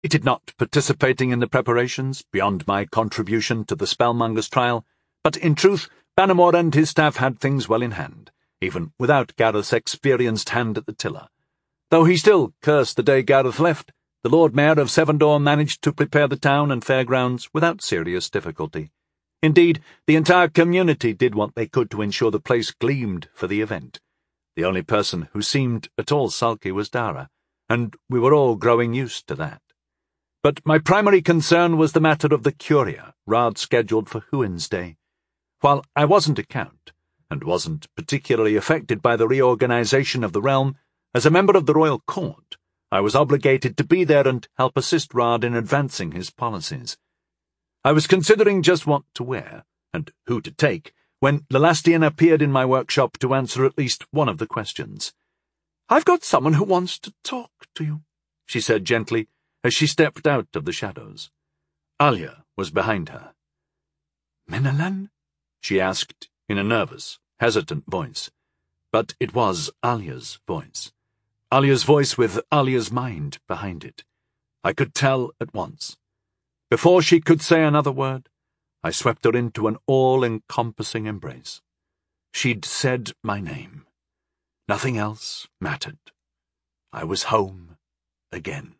hated not participating in the preparations beyond my contribution to the Spellmonger's trial, but in truth Bannermore and his staff had things well in hand, even without Gareth's experienced hand at the tiller. Though he still cursed the day Gareth left, the Lord Mayor of Sevendor managed to prepare the town and fairgrounds without serious difficulty. Indeed, the entire community did what they could to ensure the place gleamed for the event. The only person who seemed at all sulky was Dara, and we were all growing used to that. But my primary concern was the matter of the Curia, Rard scheduled for Huin's Day. While I wasn't a count, and wasn't particularly affected by the reorganization of the realm, as a member of the royal court, I was obligated to be there and help assist Rard in advancing his policies. I was considering just what to wear, and who to take, when Lelastian appeared in my workshop to answer at least one of the questions. "I've got someone who wants to talk to you," she said gently, as she stepped out of the shadows. Alia was behind her. "Menelan?" she asked in a nervous, hesitant voice. But it was Alia's voice. Alia's voice with Alia's mind behind it. I could tell at once. Before she could say another word, I swept her into an all-encompassing embrace. She'd said my name. Nothing else mattered. I was home again.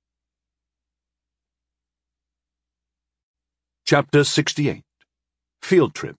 Chapter 68. Field Trip.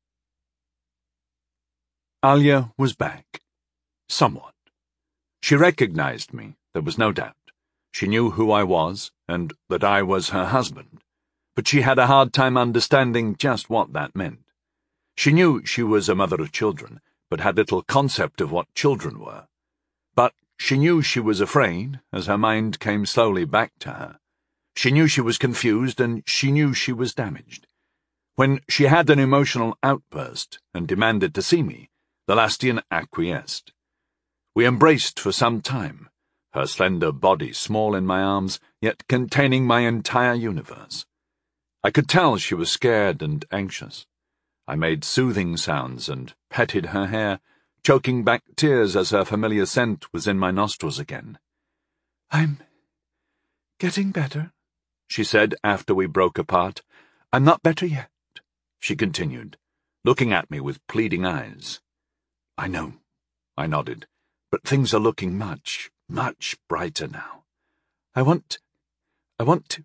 Alia was back. Somewhat. She recognized me, there was no doubt. She knew who I was, and that I was her husband, but she had a hard time understanding just what that meant. She knew she was a mother of children, but had little concept of what children were. But she knew she was afraid, as her mind came slowly back to her. She knew she was confused, and she knew she was damaged. When she had an emotional outburst and demanded to see me, Lelastian acquiesced. We embraced for some time, her slender body small in my arms, yet containing my entire universe. I could tell she was scared and anxious. I made soothing sounds and petted her hair, choking back tears as her familiar scent was in my nostrils again. "I'm getting better," she said after we broke apart. "I'm not better yet," she continued, looking at me with pleading eyes. "I know," I nodded, "but things are looking much, much brighter now. I want to.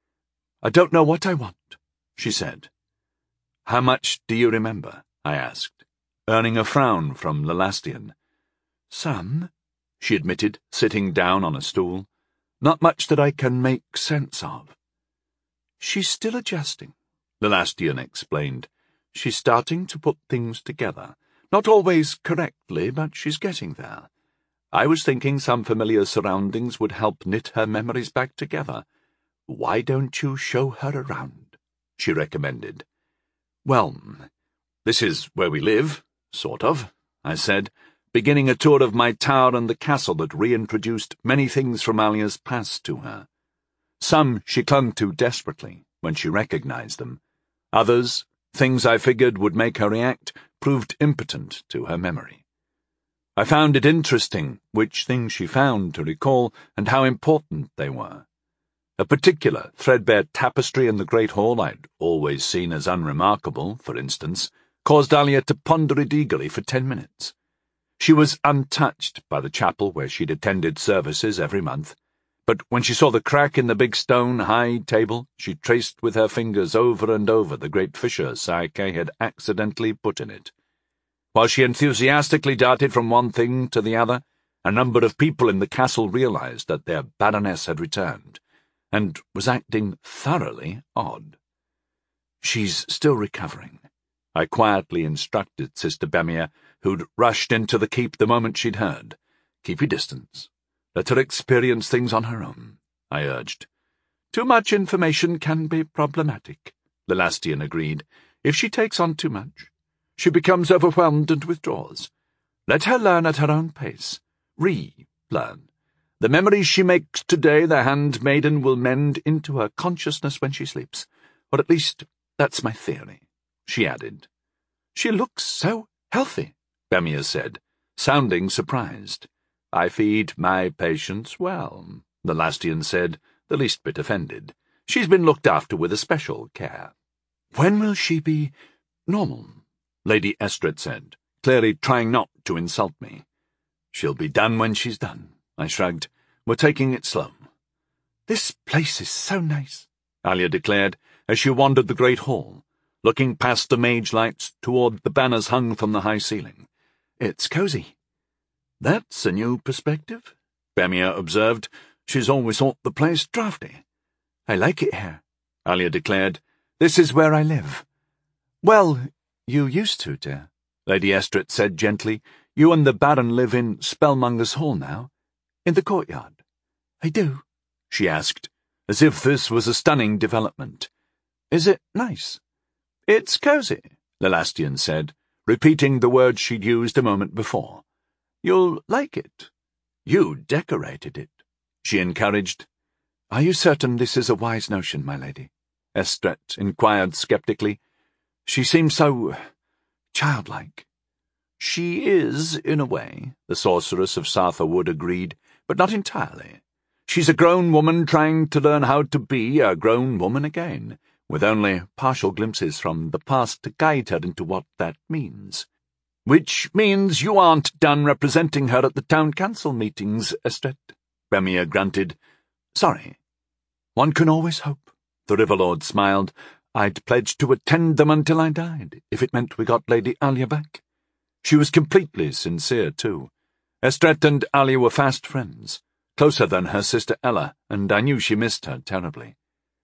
I don't know what I want," she said. "How much do you remember?" I asked, earning a frown from Lelastian. "Some," she admitted, sitting down on a stool. "Not much that I can make sense of." "She's still adjusting," Lelastian explained. "She's starting to put things together. Not always correctly, but she's getting there. I was thinking some familiar surroundings would help knit her memories back together. Why don't you show her around?" she recommended. "Well, this is where we live, sort of," I said, beginning a tour of my tower and the castle that reintroduced many things from Alia's past to her. Some she clung to desperately when she recognized them. Others, things I figured would make her react, proved impotent to her memory. I found it interesting which things she found to recall and how important they were. A particular threadbare tapestry in the great hall I'd always seen as unremarkable, for instance, caused Alia to ponder it eagerly for 10 minutes. She was untouched by the chapel where she'd attended services every month, but when she saw the crack in the big stone high table, she traced with her fingers over and over the great fissure Psyche had accidentally put in it. While she enthusiastically darted from one thing to the other, a number of people in the castle realized that their Baroness had returned, and was acting thoroughly odd. "She's still recovering," I quietly instructed Sister Bemia, who'd rushed into the keep the moment she'd heard. "Keep your distance. Let her experience things on her own," I urged. "Too much information can be problematic," Lelastian agreed. "If she takes on too much, she becomes overwhelmed and withdraws. Let her learn at her own pace. Relearn. The memories she makes today the handmaiden will mend into her consciousness when she sleeps. Or at least, that's my theory," she added. "She looks so healthy," Bemia said, sounding surprised. "I feed my patients well," Lelastian said, the least bit offended. She's been looked after with especial care. When will she be normal? Lady Estret said, clearly trying not to insult me. She'll be done when she's done, I shrugged. We're taking it slow. This place is so nice, Alia declared as she wandered the great hall, looking past the mage lights toward the banners hung from the high ceiling. It's cosy. That's a new perspective, Bemia observed. She's always thought the place draughty. I like it here, Alia declared. This is where I live. Well, you used to, dear, Lady Estret said gently. You and the Baron live in Spellmonger's Hall now, in the courtyard. I do, she asked, as if this was a stunning development. Is it nice? It's cosy, Lelastian said, repeating the word she'd used a moment before. You'll like it. You decorated it, she encouraged. Are you certain this is a wise notion, my lady? Estret inquired sceptically. She seemed so childlike. She is, in a way, the sorceress of Sartherwood agreed, but not entirely. She's a grown woman trying to learn how to be a grown woman again, with only partial glimpses from the past to guide her into what that means. Which means you aren't done representing her at the town council meetings, Estret, Bemia grunted. Sorry. One can always hope, the Riverlord smiled. I'd pledged to attend them until I died, if it meant we got Lady Alia back. She was completely sincere, too. Estret and Alia were fast friends, closer than her sister Ella, and I knew she missed her terribly.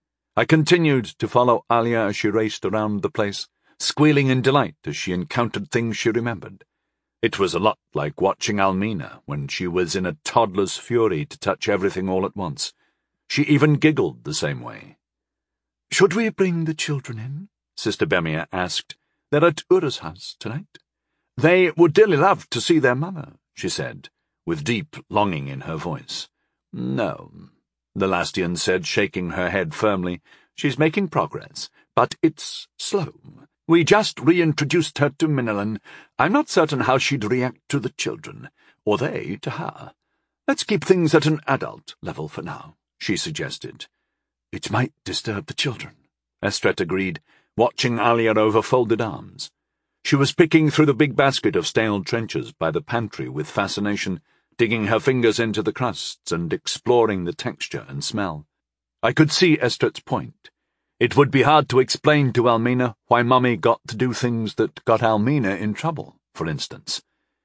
I continued to follow Alia as she raced around the place, squealing in delight as she encountered things she remembered. It was a lot like watching Almina when she was in a toddler's fury to touch everything all at once. She even giggled the same way. "Should we bring the children in?" Sister Bemia asked. "They're at Ura's house tonight." "They would dearly love to see their mother," she said, with deep longing in her voice. "No," Lelastian said, shaking her head firmly. "She's making progress, but it's slow. We just reintroduced her to Minellan. I'm not certain how she'd react to the children, or they to her. Let's keep things at an adult level for now," she suggested. "It might disturb the children," Estret agreed, watching Alia over folded arms. She was picking through the big basket of stale trenchers by the pantry with fascination, digging her fingers into the crusts and exploring the texture and smell. I could see Estret's point. It would be hard to explain to Almina why Mummy got to do things that got Almina in trouble, for instance.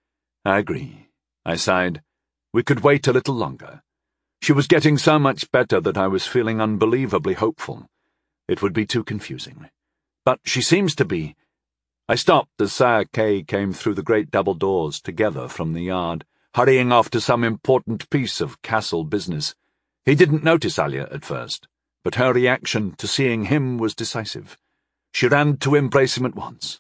I agree, I sighed. We could wait a little longer. She was getting so much better that I was feeling unbelievably hopeful. It would be too confusing. But she seems to be. I stopped as Sire Kay came through the great double doors together from the yard, hurrying off to some important piece of castle business. He didn't notice Alia at first, but her reaction to seeing him was decisive. She ran to embrace him at once.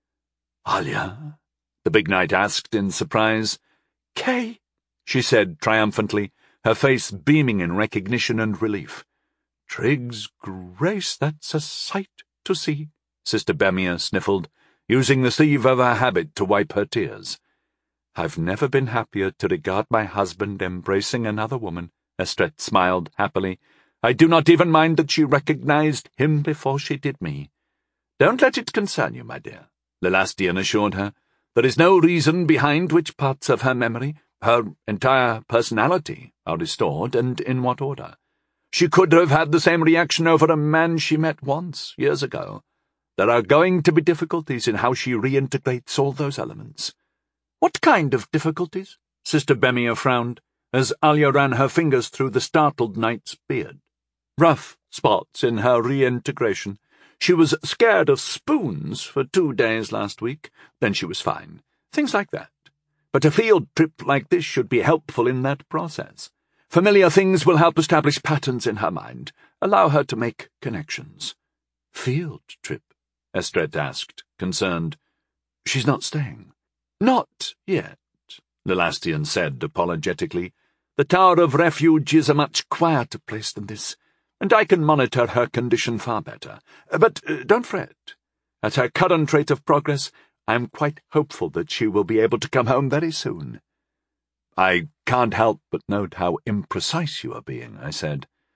"Alia?" the big knight asked in surprise. "Kay," she said triumphantly, her face beaming in recognition and relief. "Trig's grace, that's a sight to see," Sister Bemia sniffled, using the sleeve of her habit to wipe her tears. "I've never been happier to regard my husband embracing another woman," Estret smiled happily. "I do not even mind that she recognized him before she did me." "Don't let it concern you, my dear," Lelastian assured her. "There is no reason behind which parts of her memory, her entire personality, are restored, and in what order. She could have had the same reaction over a man she met once, years ago. There are going to be difficulties in how she reintegrates all those elements." "What kind of difficulties?" Sister Bemia frowned, as Alia ran her fingers through the startled knight's beard. "Rough spots in her reintegration. She was scared of spoons for 2 days last week, then she was fine. Things like that. But a field trip like this should be helpful in that process. Familiar things will help establish patterns in her mind, allow her to make connections." "Field trip?" Estret asked, concerned. "She's not staying?" "Not yet," Lelastian said apologetically. "The Tower of Refuge is a much quieter place than this, and I can monitor her condition far better. But don't fret. At her current rate of progress, I am quite hopeful that she will be able to come home very soon." "I can't help but note how imprecise you are being," I said.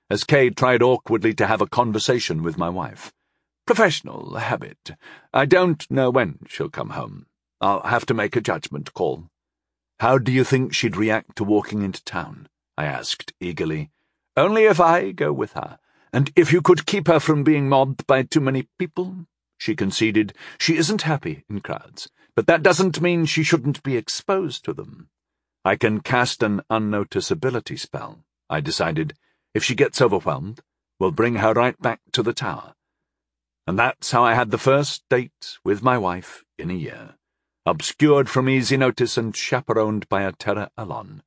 as Kay tried awkwardly to have a conversation with my wife. "Professional habit. I don't know when she'll come home. I'll have to make a judgment call." "How do you think she'd react to walking into town?" I asked eagerly. "Only if I go with her, and if you could keep her from being mobbed by too many people," she conceded. "She isn't happy in crowds, but that doesn't mean she shouldn't be exposed to them." "I can cast an unnoticeability spell," I decided. "If she gets overwhelmed, we'll bring her right back to the tower." And that's how I had the first date with my wife in a year, obscured from easy notice and chaperoned by a Terra Alon.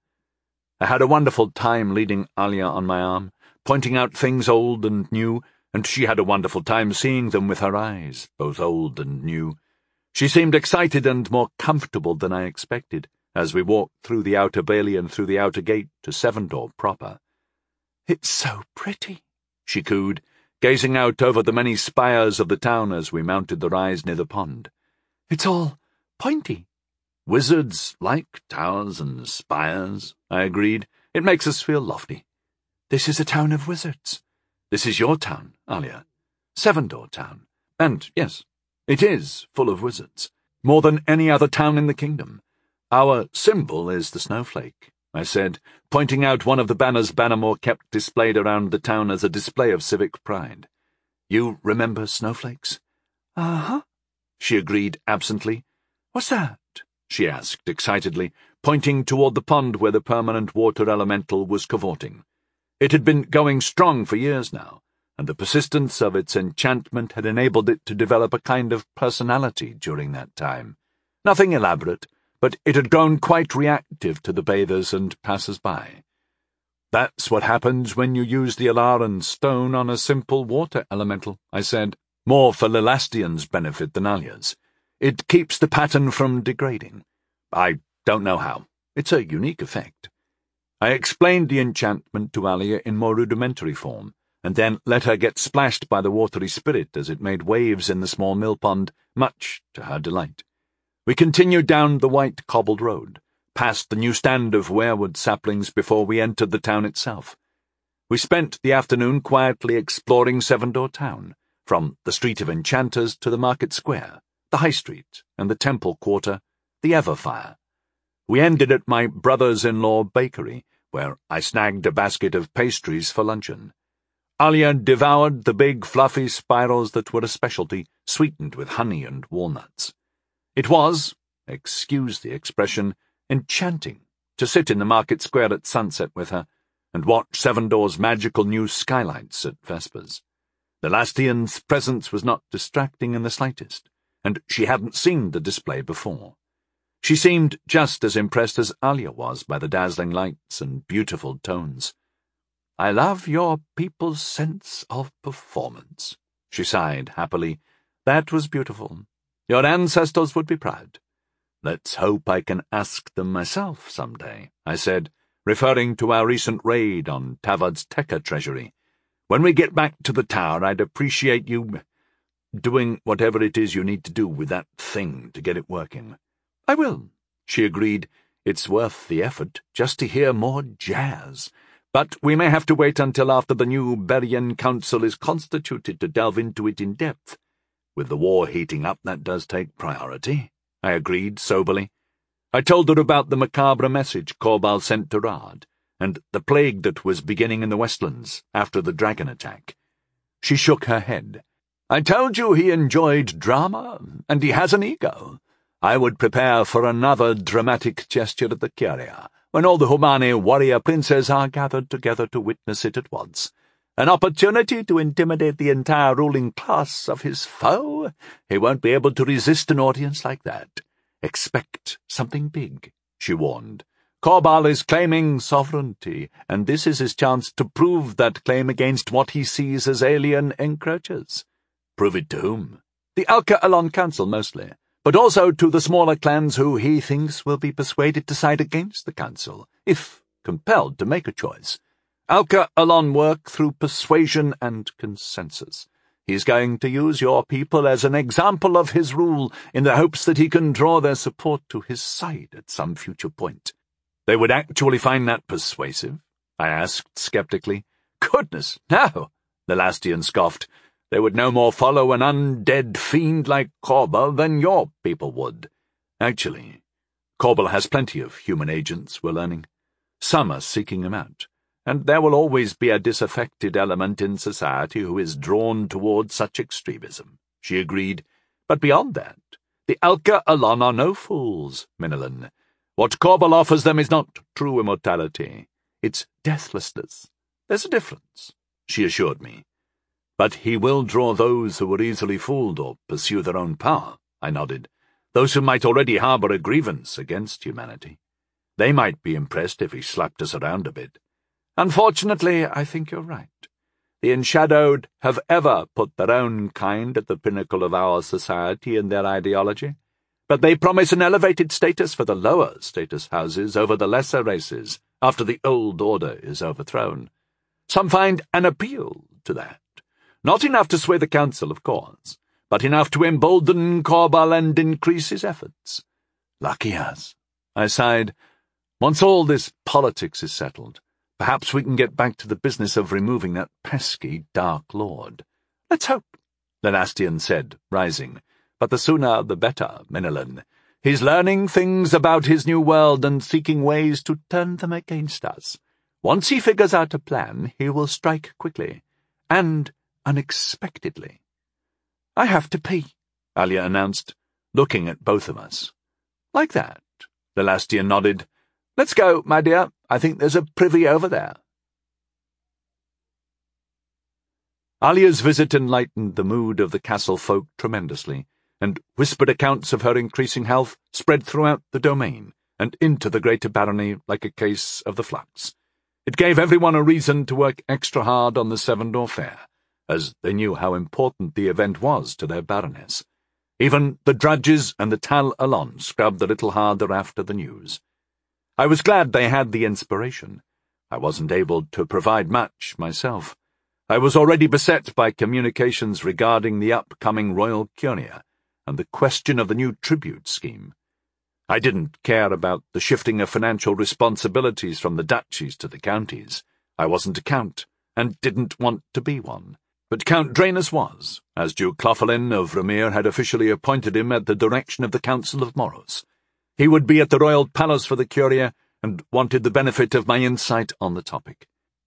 I had a wonderful time leading Alia on my arm, pointing out things old and new, and she had a wonderful time seeing them with her eyes, both old and new. She seemed excited and more comfortable than I expected, as we walked through the outer bailey and through the outer gate to Sevendor proper. "It's so pretty," she cooed, gazing out over the many spires of the town as we mounted the rise near the pond. "It's all pointy." "Wizards like towers and spires," I agreed. "It makes us feel lofty." "This is a town of wizards." "This is your town, Alia. Sevendor town. And, yes, it is full of wizards. More than any other town in the kingdom. Our symbol is the snowflake," I said, pointing out one of the banners Bannermore kept displayed around the town as a display of civic pride. "You remember snowflakes?" "Uh-huh," she agreed absently. "What's that?" she asked excitedly, pointing toward the pond where the permanent water elemental was cavorting. It had been going strong for years now, and the persistence of its enchantment had enabled it to develop a kind of personality during that time. Nothing elaborate, but it had grown quite reactive to the bathers and passers-by. "That's what happens when you use the Alaran stone on a simple water elemental," I said, more for Lelastian's benefit than Alia's. "It keeps the pattern from degrading. I don't know how. It's a unique effect." I explained the enchantment to Alia in more rudimentary form, and then let her get splashed by the watery spirit as it made waves in the small mill pond, much to her delight. We continued down the white cobbled road, past the new stand of weirwood saplings before we entered the town itself. We spent the afternoon quietly exploring Sevendor town, from the Street of Enchanters to the Market Square, the High Street, and the Temple Quarter, the Everfire. We ended at my brother's-in-law bakery, where I snagged a basket of pastries for luncheon. Alia devoured the big, fluffy spirals that were a specialty, sweetened with honey and walnuts. It was, excuse the expression, enchanting to sit in the market square at sunset with her and watch Sevendor's magical new skylights at vespers. The Lastian's presence was not distracting in the slightest, and she hadn't seen the display before. She seemed just as impressed as Alia was by the dazzling lights and beautiful tones. "I love your people's sense of performance," she sighed happily. "That was beautiful. Your ancestors would be proud." "Let's hope I can ask them myself some day," I said, referring to our recent raid on Tavard's Tekka treasury. "When we get back to the tower, I'd appreciate you doing whatever it is you need to do with that thing to get it working." "I will," she agreed. "It's worth the effort just to hear more jazz. But we may have to wait until after the new Berrien Council is constituted to delve into it in depth. With the war heating up, that does take priority," I agreed soberly. I told her about the macabre message Korbal sent to Rad, and the plague that was beginning in the Westlands after the dragon attack. She shook her head. "I told you he enjoyed drama, and he has an ego. I would prepare for another dramatic gesture at the Kyria, when all the Humani warrior princes are gathered together to witness it at once. An opportunity to intimidate the entire ruling class of his foe? He won't be able to resist an audience like that. Expect something big," she warned. "Korbal is claiming sovereignty, and this is his chance to prove that claim against what he sees as alien encroachers." "Prove it to whom?" "The Alka Alon Council, mostly, but also to the smaller clans who he thinks will be persuaded to side against the Council, if compelled to make a choice. Alka Alon work through persuasion and consensus. He's going to use your people as an example of his rule in the hopes that he can draw their support to his side at some future point." "They would actually find that persuasive?" I asked skeptically. goodness, no, the Lastian scoffed. They would no more follow an undead fiend like Korbel than your people would. Actually, Korbel has plenty of human agents, we're learning. Some are seeking him out, and there will always be a disaffected element in society who is drawn toward such extremism, she agreed. But beyond that, the Alka Alon are no fools, Minilin. What Korbel offers them is not true immortality. It's deathlessness. There's a difference, she assured me. But he will draw those who are easily fooled or pursue their own power, I nodded. Those who might already harbour a grievance against humanity. They might be impressed if he slapped us around a bit. Unfortunately, I think you're right. The Enshadowed have ever put their own kind at the pinnacle of our society in their ideology, but they promise an elevated status for the lower status houses over the lesser races after the old order is overthrown. Some find an appeal to that. Not enough to sway the council, of course, but enough to embolden Korbel and increase his efforts. Lucky us, I sighed. Once all this politics is settled, perhaps we can get back to the business of removing that pesky Dark Lord. Let's hope, Lenastian said, rising. But the sooner the better, Minilin. He's learning things about his new world and seeking ways to turn them against us. Once he figures out a plan, he will strike quickly. And unexpectedly. I have to pee, Alia announced, looking at both of us. Like that, Lelastian nodded. Let's go, my dear. I think there's a privy over there. Alia's visit enlightened the mood of the castle folk tremendously, and whispered accounts of her increasing health spread throughout the domain and into the greater barony like a case of the flux. It gave everyone a reason to work extra hard on the Sevendor Fair, as they knew how important the event was to their baroness. Even the drudges and the Tal Alon scrubbed a little harder after the news. I was glad they had the inspiration. I wasn't able to provide much myself. I was already beset by communications regarding the upcoming royal curia and the question of the new tribute scheme. I didn't care about the shifting of financial responsibilities from the duchies to the counties. I wasn't a count, and didn't want to be one. But Count Draenus was, as Duke Clothelin of Remir had officially appointed him at the direction of the Council of Moros. He would be at the royal palace for the curia, and wanted the benefit of my insight on the topic.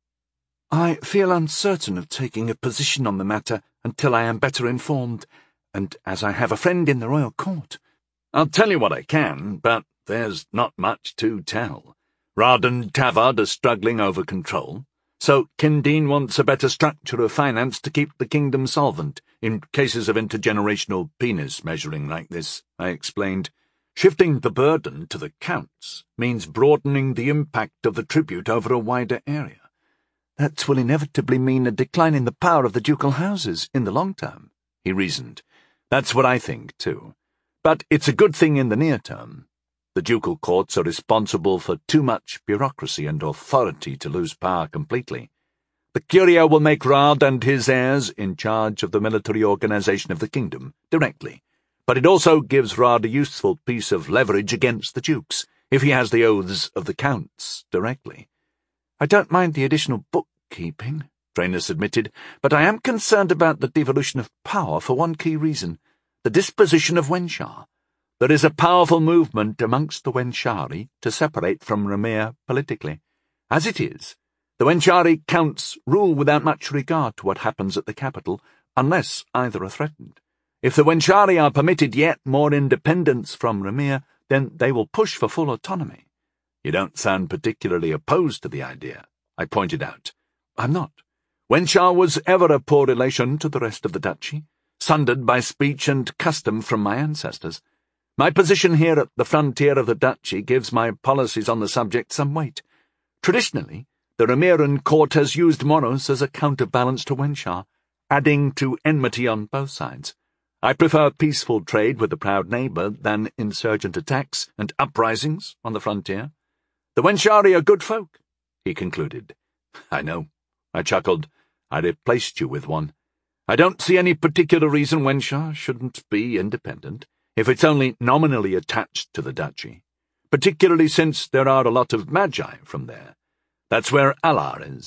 I feel uncertain of taking a position on the matter until I am better informed, and as I have a friend in the royal court. I'll tell you what I can, but there's not much to tell. Rad and Tavard are struggling over control. So Kindine wants a better structure of finance to keep the kingdom solvent in cases of intergenerational penis measuring like this, I explained. Shifting the burden to the counts means broadening the impact of the tribute over a wider area. That will inevitably mean a decline in the power of the ducal houses in the long term, he reasoned. That's what I think, too. But it's a good thing in the near term. The ducal courts are responsible for too much bureaucracy and authority to lose power completely. The curia will make Rad and his heirs in charge of the military organization of the kingdom, directly, but it also gives Rad a useful piece of leverage against the dukes, if he has the oaths of the counts, directly. I don't mind the additional bookkeeping, Draenus admitted, but I am concerned about the devolution of power for one key reason, the disposition of Wenchar. There is a powerful movement amongst the Wenchari to separate from Remir politically. As it is, the Wenchari counts rule without much regard to what happens at the capital, unless either are threatened. If the Wenchari are permitted yet more independence from Remir, then they will push for full autonomy. You don't sound particularly opposed to the idea, I pointed out. I'm not. Wenchar was ever a poor relation to the rest of the duchy, sundered by speech and custom from my ancestors. My position here at the frontier of the duchy gives my policies on the subject some weight. Traditionally, the Remiran court has used Moros as a counterbalance to Wenchar, adding to enmity on both sides. I prefer peaceful trade with a proud neighbour than insurgent attacks and uprisings on the frontier. The Wenchari are good folk, he concluded. I know, I chuckled. I replaced you with one. I don't see any particular reason Wenchar shouldn't be independent, if it's only nominally attached to the duchy, particularly since there are a lot of magi from there. That's where Alar is.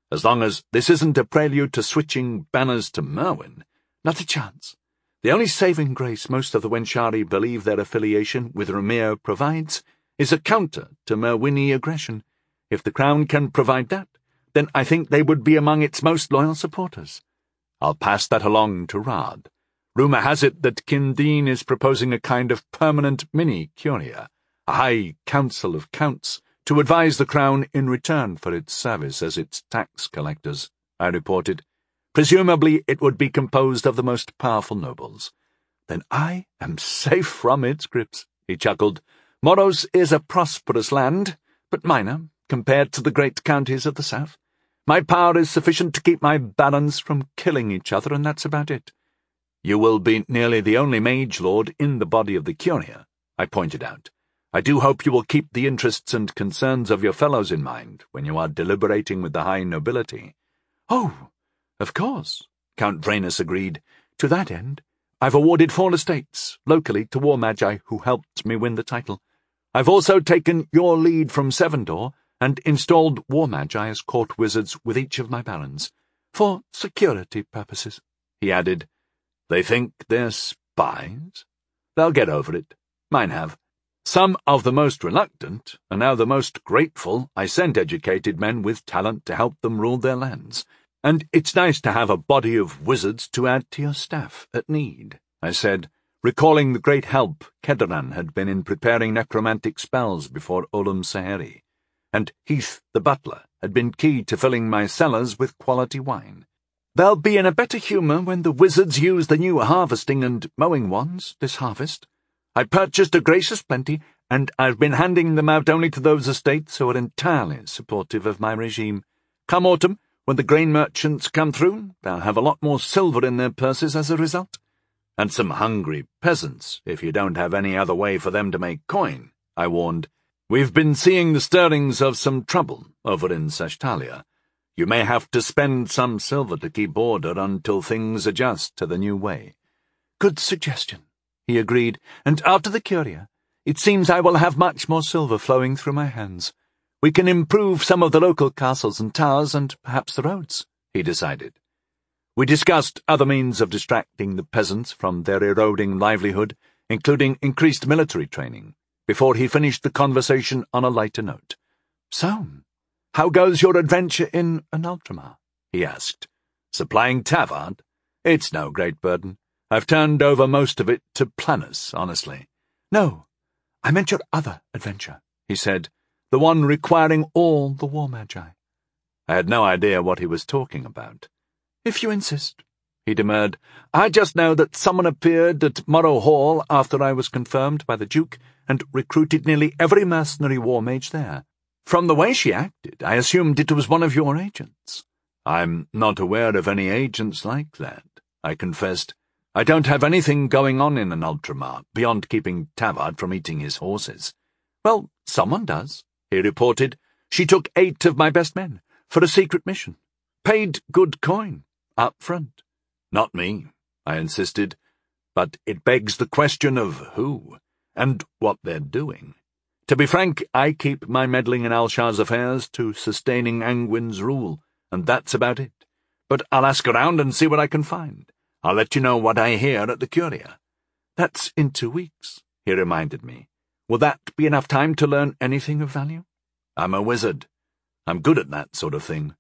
As long as this isn't a prelude to switching banners to Merwin, not a chance. The only saving grace most of the Wenshari believe their affiliation with Remir provides is a counter to Merwini aggression. If the Crown can provide that, then I think they would be among its most loyal supporters. I'll pass that along to Rad. Rumour has it that Kindine is proposing a kind of permanent mini-Curia, a high council of counts, to advise the Crown in return for its service as its tax collectors, I reported. Presumably it would be composed of the most powerful nobles. Then I am safe from its grips, he chuckled. Moros is a prosperous land, but minor, compared to the great counties of the south. My power is sufficient to keep my barons from killing each other, and that's about it. You will be nearly the only mage lord in the body of the Curia, I pointed out. I do hope you will keep the interests and concerns of your fellows in mind when you are deliberating with the high nobility. Oh, of course, Count Vrainus agreed. To that end, I've awarded 4 estates, locally, to war magi who helped me win the title. I've also taken your lead from Sevendor and installed war magi as court wizards with each of my barons, for security purposes, he added. They think they're spies? They'll get over it. Mine have. Some of the most reluctant are now the most grateful I sent educated men with talent to help them rule their lands. And it's nice to have a body of wizards to add to your staff at need, I said, recalling the great help Kedaran had been in preparing necromantic spells before Olam Saheri, and Heath the butler had been key to filling my cellars with quality wine. They'll be in a better humour when the wizards use the new harvesting and mowing wands this harvest. I purchased a gracious plenty, and I've been handing them out only to those estates who are entirely supportive of my regime. Come autumn, when the grain merchants come through, they'll have a lot more silver in their purses as a result. And some hungry peasants, if you don't have any other way for them to make coin, I warned. We've been seeing the stirrings of some trouble over in Sashtalia. You may have to spend some silver to keep order until things adjust to the new way. Good suggestion, he agreed, and after the Curia, it seems I will have much more silver flowing through my hands. We can improve some of the local castles and towers and perhaps the roads, he decided. We discussed other means of distracting the peasants from their eroding livelihood, including increased military training, before he finished the conversation on a lighter note. So, how goes your adventure in Anultramar? He asked. Supplying Tavard? It's no great burden. I've turned over most of it to Planus, honestly. No, I meant your other adventure, he said, the one requiring all the war magi. I had no idea what he was talking about. If you insist, he demurred. I just know that someone appeared at Morrow Hall after I was confirmed by the Duke and recruited nearly every mercenary war mage there. From the way she acted, I assumed it was one of your agents. I'm not aware of any agents like that, I confessed. I don't have anything going on in Anultramar beyond keeping Tavard from eating his horses. Well, someone does, he reported. She took 8 of my best men for a secret mission. Paid good coin, up front. Not me, I insisted. But it begs the question of who, and what they're doing. To be frank, I keep my meddling in Alshar's affairs to sustaining Angwin's rule, and that's about it. But I'll ask around and see what I can find. I'll let you know what I hear at the Curia. That's in 2 weeks, he reminded me. Will that be enough time to learn anything of value? I'm a wizard. I'm good at that sort of thing.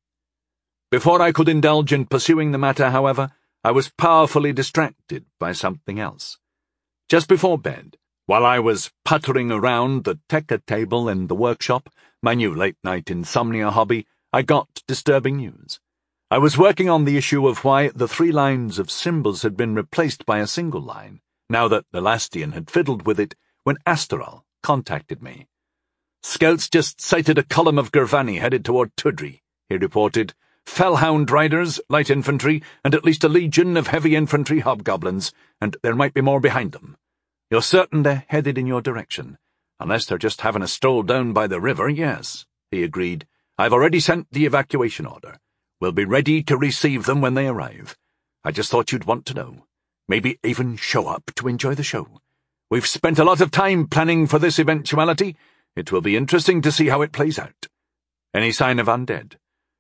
Before I could indulge in pursuing the matter, however, I was powerfully distracted by something else. Just before bed, while I was puttering around the Tekka table in the workshop, my new late-night insomnia hobby, I got disturbing news. I was working on the issue of why the 3 lines of symbols had been replaced by a single line, now that Elastian had fiddled with it, when Asteral contacted me. Scouts just sighted a column of Gurvani headed toward Tudri, he reported. Fellhound riders, light infantry, and at least a legion of heavy infantry hobgoblins, and there might be more behind them. You're certain they're headed in your direction? Unless they're just having a stroll down by the river, yes, he agreed. I've already sent the evacuation order. We'll be ready to receive them when they arrive. I just thought you'd want to know. Maybe even show up to enjoy the show. We've spent a lot of time planning for this eventuality. It will be interesting to see how it plays out. Any sign of undead?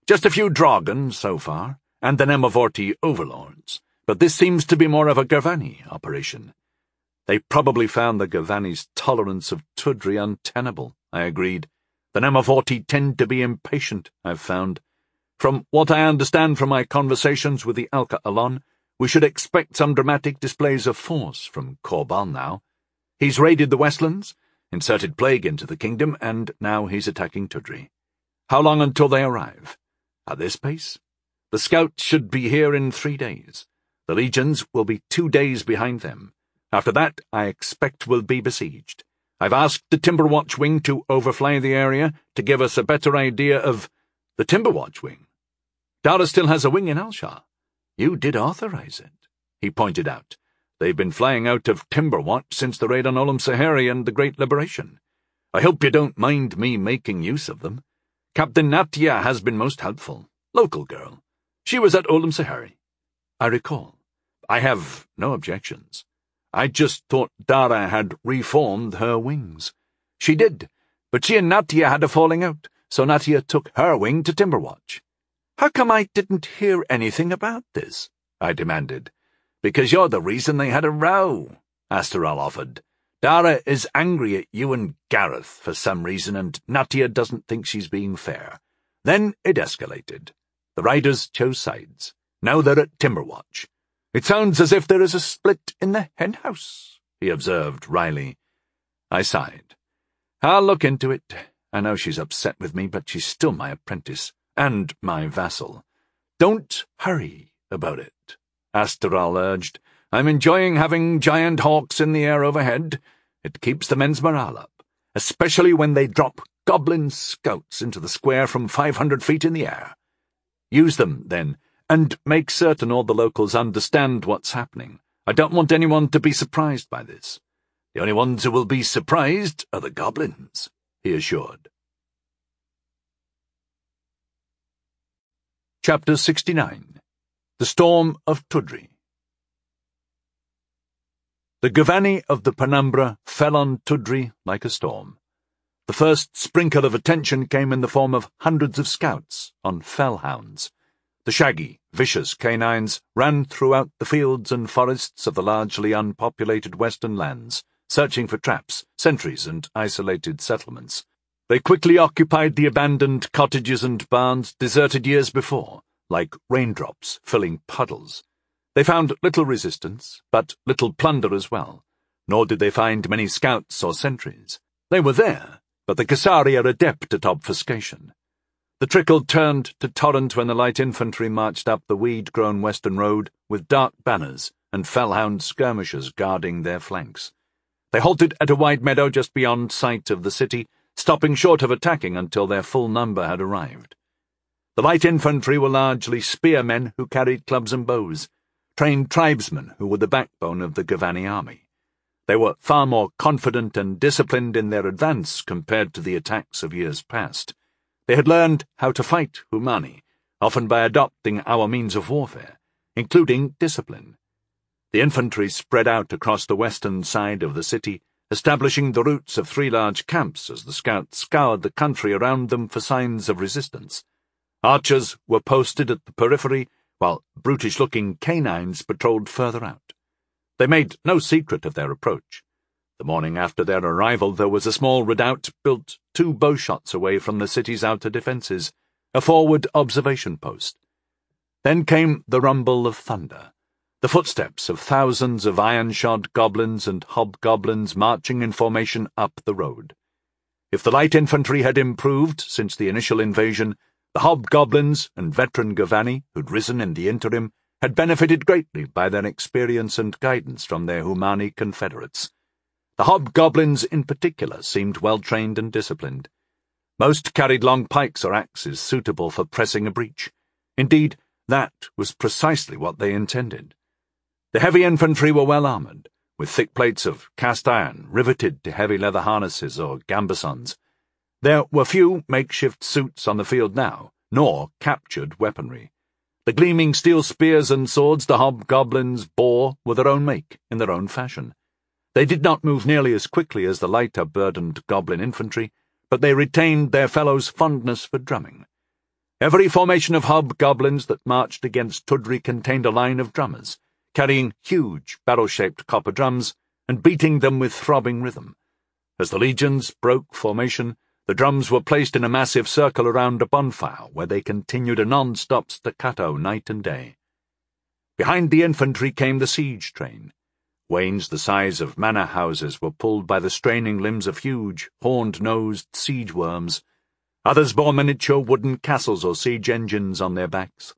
Just a few Dragons so far, and the Nemavorti overlords, but this seems to be more of a Gavani operation. They probably found the Gavani's tolerance of Tudri untenable, I agreed. The Nemavorti tend to be impatient, I've found. From what I understand from my conversations with the Alka Alon, we should expect some dramatic displays of force from Kor'bal now. He's raided the Westlands, inserted plague into the kingdom, and now he's attacking Tudri. How long until they arrive? At this pace? The scouts should be here in 3 days. The legions will be 2 days behind them. After that, I expect we'll be besieged. I've asked the Timberwatch Wing to overfly the area to give us a better idea of the Timberwatch Wing. Dara still has a wing in Alshar. You did authorize it, he pointed out. They've been flying out of Timberwatch since the raid on Olam Sahari and the Great Liberation. I hope you don't mind me making use of them. Captain Natia has been most helpful. Local girl. She was at Olam Sahari. I recall. I have no objections. I just thought Dara had reformed her wings. She did, but she and Natia had a falling out, so Natia took her wing to Timberwatch. How come I didn't hear anything about this? I demanded. Because you're the reason they had a row, Asteral offered. Dara is angry at you and Gareth for some reason, and Natia doesn't think she's being fair. Then it escalated. The riders chose sides. Now they're at Timberwatch. It sounds as if there is a split in the henhouse, he observed wryly. I sighed. I'll look into it. I know she's upset with me, but she's still my apprentice, and my vassal. Don't hurry about it, Asteral urged. I'm enjoying having giant hawks in the air overhead. It keeps the men's morale up, especially when they drop goblin scouts into the square from 500 feet in the air. Use them, then, and make certain all the locals understand what's happening. I don't want anyone to be surprised by this. The only ones who will be surprised are the goblins, he assured. Chapter 69. The Storm of Tudri. The Gavani of the Penumbra fell on Tudri like a storm. The first sprinkle of attention came in the form of hundreds of scouts on fellhounds. The shaggy, vicious canines ran throughout the fields and forests of the largely unpopulated western lands, searching for traps, sentries, and isolated settlements. They quickly occupied the abandoned cottages and barns deserted years before, like raindrops filling puddles. They found little resistance, but little plunder as well, nor did they find many scouts or sentries. They were there, but the Kasari are adept at obfuscation. The trickle turned to torrent when the light infantry marched up the weed-grown western road with dark banners and fellhound skirmishers guarding their flanks. They halted at a wide meadow just beyond sight of the city, stopping short of attacking until their full number had arrived. The light infantry were largely spearmen who carried clubs and bows, trained tribesmen who were the backbone of the Gavani army. They were far more confident and disciplined in their advance compared to the attacks of years past. They had learned how to fight Humani, often by adopting our means of warfare, including discipline. The infantry spread out across the western side of the city, establishing the routes of 3 large camps as the scouts scoured the country around them for signs of resistance. Archers were posted at the periphery, while brutish-looking canines patrolled further out. They made no secret of their approach. The morning after their arrival there was a small redoubt built 2 bowshots away from the city's outer defences, a forward observation post. Then came the rumble of thunder, the footsteps of thousands of iron-shod goblins and hobgoblins marching in formation up the road. If the light infantry had improved since the initial invasion, the hobgoblins and veteran Gavani, who'd risen in the interim, had benefited greatly by their experience and guidance from their Humani confederates. The hobgoblins in particular seemed well-trained and disciplined. Most carried long pikes or axes suitable for pressing a breach. Indeed, that was precisely what they intended. The heavy infantry were well armoured, with thick plates of cast iron riveted to heavy leather harnesses or gambesons. There were few makeshift suits on the field now, nor captured weaponry. The gleaming steel spears and swords the hobgoblins bore were their own make, in their own fashion. They did not move nearly as quickly as the lighter-burdened goblin infantry, but they retained their fellows' fondness for drumming. Every formation of hobgoblins that marched against Tudri contained a line of drummers, carrying huge barrel-shaped copper drums and beating them with throbbing rhythm. As the legions broke formation, the drums were placed in a massive circle around a bonfire where they continued a non-stop staccato night and day. Behind the infantry came the siege train. Wains the size of manor houses were pulled by the straining limbs of huge, horned-nosed siege worms. Others bore miniature wooden castles or siege engines on their backs.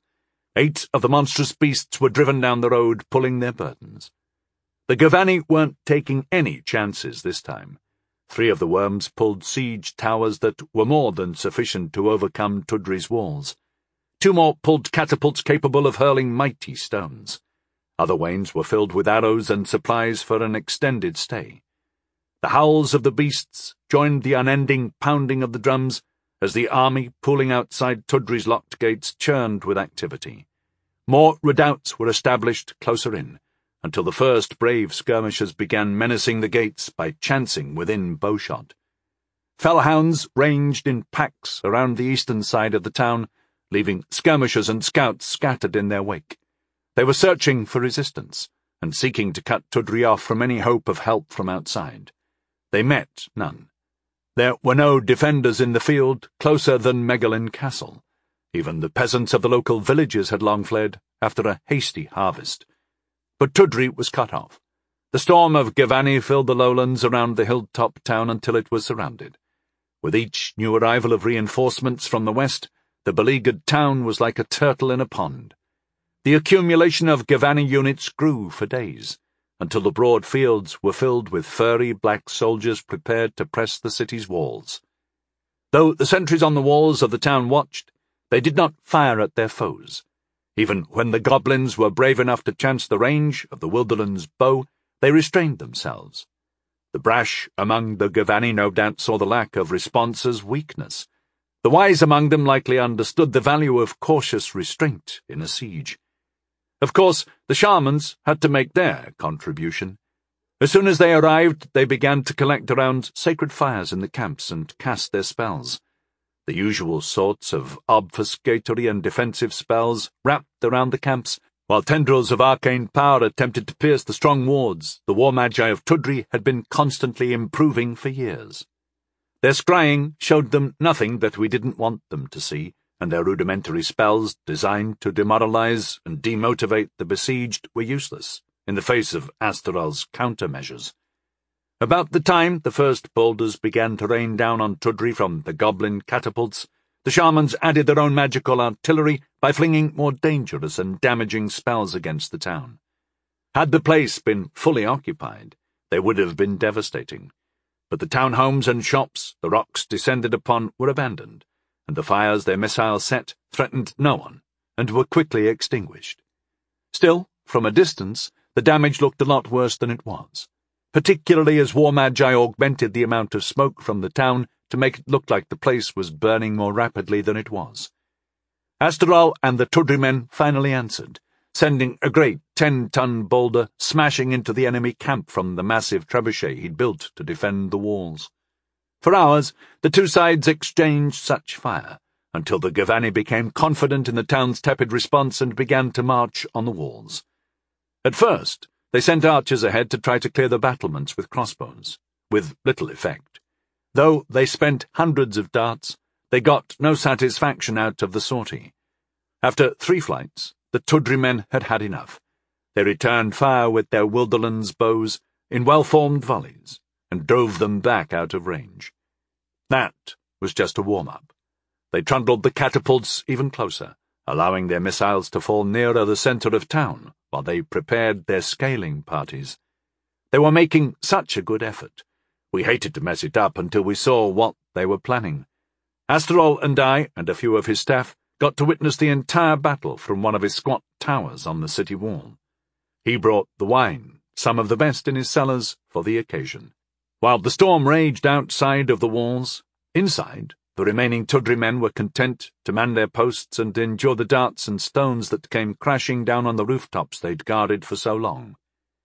8 of the monstrous beasts were driven down the road, pulling their burdens. The Gavani weren't taking any chances this time. 3 of the worms pulled siege towers that were more than sufficient to overcome Tudri's walls. 2 more pulled catapults capable of hurling mighty stones. Other wains were filled with arrows and supplies for an extended stay. The howls of the beasts joined the unending pounding of the drums as the army, pooling outside Tudri's locked gates, churned with activity. More redoubts were established closer in, until the first brave skirmishers began menacing the gates by chancing within bowshot. Fellhounds ranged in packs around the eastern side of the town, leaving skirmishers and scouts scattered in their wake. They were searching for resistance, and seeking to cut Tudri off from any hope of help from outside. They met none. There were no defenders in the field closer than Megalin Castle. Even the peasants of the local villages had long fled, after a hasty harvest. But Tudri was cut off. The storm of Gavani filled the lowlands around the hilltop town until it was surrounded. With each new arrival of reinforcements from the west, the beleaguered town was like a turtle in a pond. The accumulation of Gavani units grew for days, until the broad fields were filled with furry black soldiers prepared to press the city's walls. Though the sentries on the walls of the town watched, they did not fire at their foes. Even when the goblins were brave enough to chance the range of the Wilderland's bow, they restrained themselves. The brash among the Gavani no doubt saw the lack of response as weakness. The wise among them likely understood the value of cautious restraint in a siege. Of course, the shamans had to make their contribution. As soon as they arrived, they began to collect around sacred fires in the camps and cast their spells. The usual sorts of obfuscatory and defensive spells wrapped around the camps, while tendrils of arcane power attempted to pierce the strong wards the war magi of Tudri had been constantly improving for years. Their scrying showed them nothing that we didn't want them to see, and their rudimentary spells, designed to demoralize and demotivate the besieged, were useless in the face of Astaral's countermeasures. About the time the first boulders began to rain down on Tudri from the goblin catapults, the shamans added their own magical artillery by flinging more dangerous and damaging spells against the town. Had the place been fully occupied, they would have been devastating. But the townhomes and shops the rocks descended upon were abandoned, and the fires their missiles set threatened no one, and were quickly extinguished. Still, from a distance, the damage looked a lot worse than it was, particularly as war magi augmented the amount of smoke from the town to make it look like the place was burning more rapidly than it was. Astaral and the Tudri men finally answered, sending a great 10-ton boulder smashing into the enemy camp from the massive trebuchet he'd built to defend the walls. For hours, the two sides exchanged such fire, until the Gavani became confident in the town's tepid response and began to march on the walls. At first, they sent archers ahead to try to clear the battlements with crossbows, with little effect. Though they spent hundreds of darts, they got no satisfaction out of the sortie. After 3 flights, the Tudri men had had enough. They returned fire with their Wilderland's bows in well-formed volleys, and drove them back out of range. That was just a warm-up. They trundled the catapults even closer, allowing their missiles to fall nearer the centre of town while they prepared their scaling parties. They were making such a good effort. We hated to mess it up until we saw what they were planning. Astaral and I, and a few of his staff, got to witness the entire battle from one of his squat towers on the city wall. He brought the wine, some of the best in his cellars, for the occasion. While the storm raged outside of the walls, inside, the remaining Tudri men were content to man their posts and endure the darts and stones that came crashing down on the rooftops they'd guarded for so long.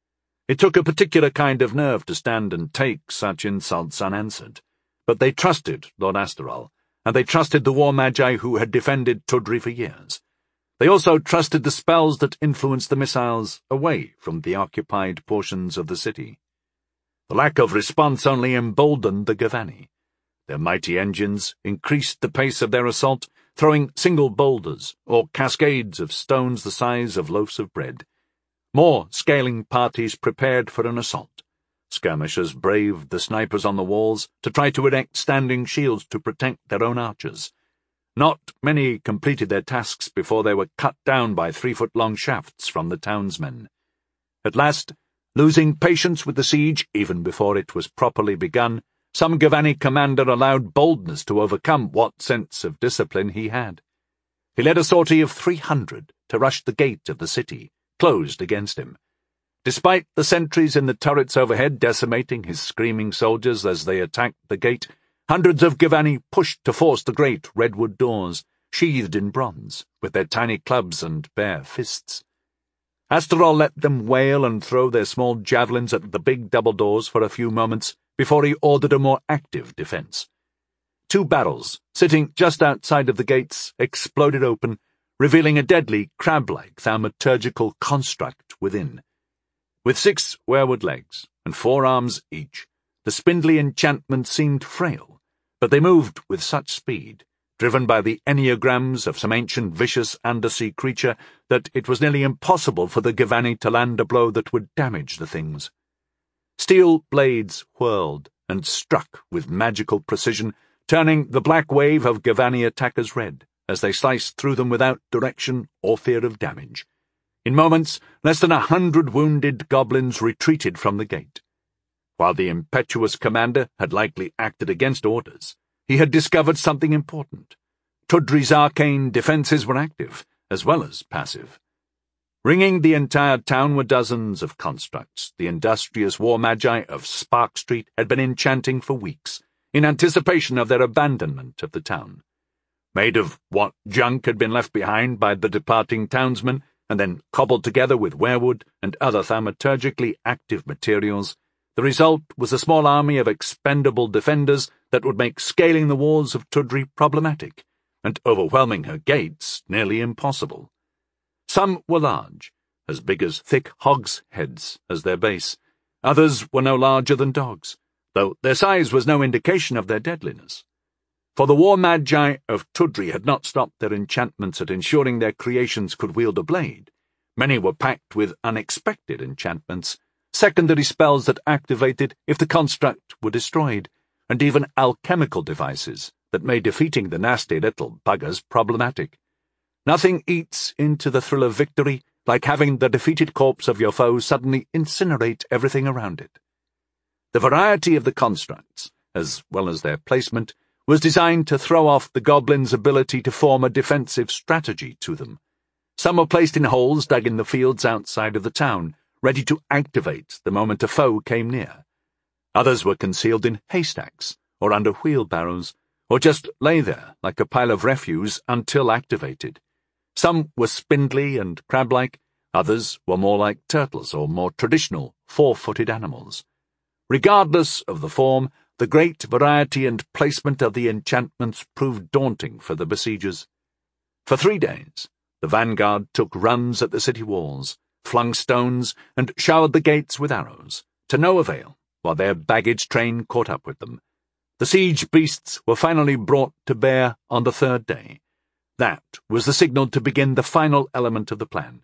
It took a particular kind of nerve to stand and take such insults unanswered, but they trusted Lord Astaral, and they trusted the war magi who had defended Tudri for years. They also trusted the spells that influenced the missiles away from the occupied portions of the city. The lack of response only emboldened the Gavani. Their mighty engines increased the pace of their assault, throwing single boulders or cascades of stones the size of loaves of bread. More scaling parties prepared for an assault. Skirmishers braved the snipers on the walls to try to erect standing shields to protect their own archers. Not many completed their tasks before they were cut down by 3-foot-long shafts from the townsmen. At last, losing patience with the siege even before it was properly begun, some Gavani commander allowed boldness to overcome what sense of discipline he had. He led a sortie of 300 to rush the gate of the city, closed against him. Despite the sentries in the turrets overhead decimating his screaming soldiers as they attacked the gate, hundreds of Gavani pushed to force the great redwood doors, sheathed in bronze, with their tiny clubs and bare fists. Astarol let them wail and throw their small javelins at the big double doors for a few moments before he ordered a more active defense. 2 barrels, sitting just outside of the gates, exploded open, revealing a deadly, crab-like thaumaturgical construct within. With 6 werewood legs and 4 arms each, the spindly enchantment seemed frail, but they moved with such speed, driven by the enneagrams of some ancient vicious undersea creature, that it was nearly impossible for the Gavani to land a blow that would damage the things. Steel blades whirled and struck with magical precision, turning the black wave of Gavani attackers red as they sliced through them without direction or fear of damage. In moments, less than 100 wounded goblins retreated from the gate. While the impetuous commander had likely acted against orders, he had discovered something important. Tudri's arcane defences were active, as well as passive. Ringing the entire town were dozens of constructs the industrious war magi of Spark Street had been enchanting for weeks, in anticipation of their abandonment of the town. Made of what junk had been left behind by the departing townsmen, and then cobbled together with werewood and other thaumaturgically active materials, the result was a small army of expendable defenders that would make scaling the walls of Tudri problematic, and overwhelming her gates nearly impossible. Some were large, as big as thick hogs' heads as their base. Others were no larger than dogs, though their size was no indication of their deadliness. For the war magi of Tudri had not stopped their enchantments at ensuring their creations could wield a blade. Many were packed with unexpected enchantments, secondary spells that activated if the construct were destroyed, and even alchemical devices that made defeating the nasty little buggers problematic. Nothing eats into the thrill of victory like having the defeated corpse of your foe suddenly incinerate everything around it. The variety of the constructs, as well as their placement, was designed to throw off the goblins' ability to form a defensive strategy to them. Some were placed in holes dug in the fields outside of the town, ready to activate the moment a foe came near. Others were concealed in haystacks or under wheelbarrows, or just lay there like a pile of refuse until activated. Some were spindly and crab-like, others were more like turtles or more traditional 4-footed animals. Regardless of the form, the great variety and placement of the enchantments proved daunting for the besiegers. For 3 days, the vanguard took runs at the city walls, flung stones, and showered the gates with arrows, to no avail, while their baggage train caught up with them. The siege beasts were finally brought to bear on the 3rd day. That was the signal to begin the final element of the plan.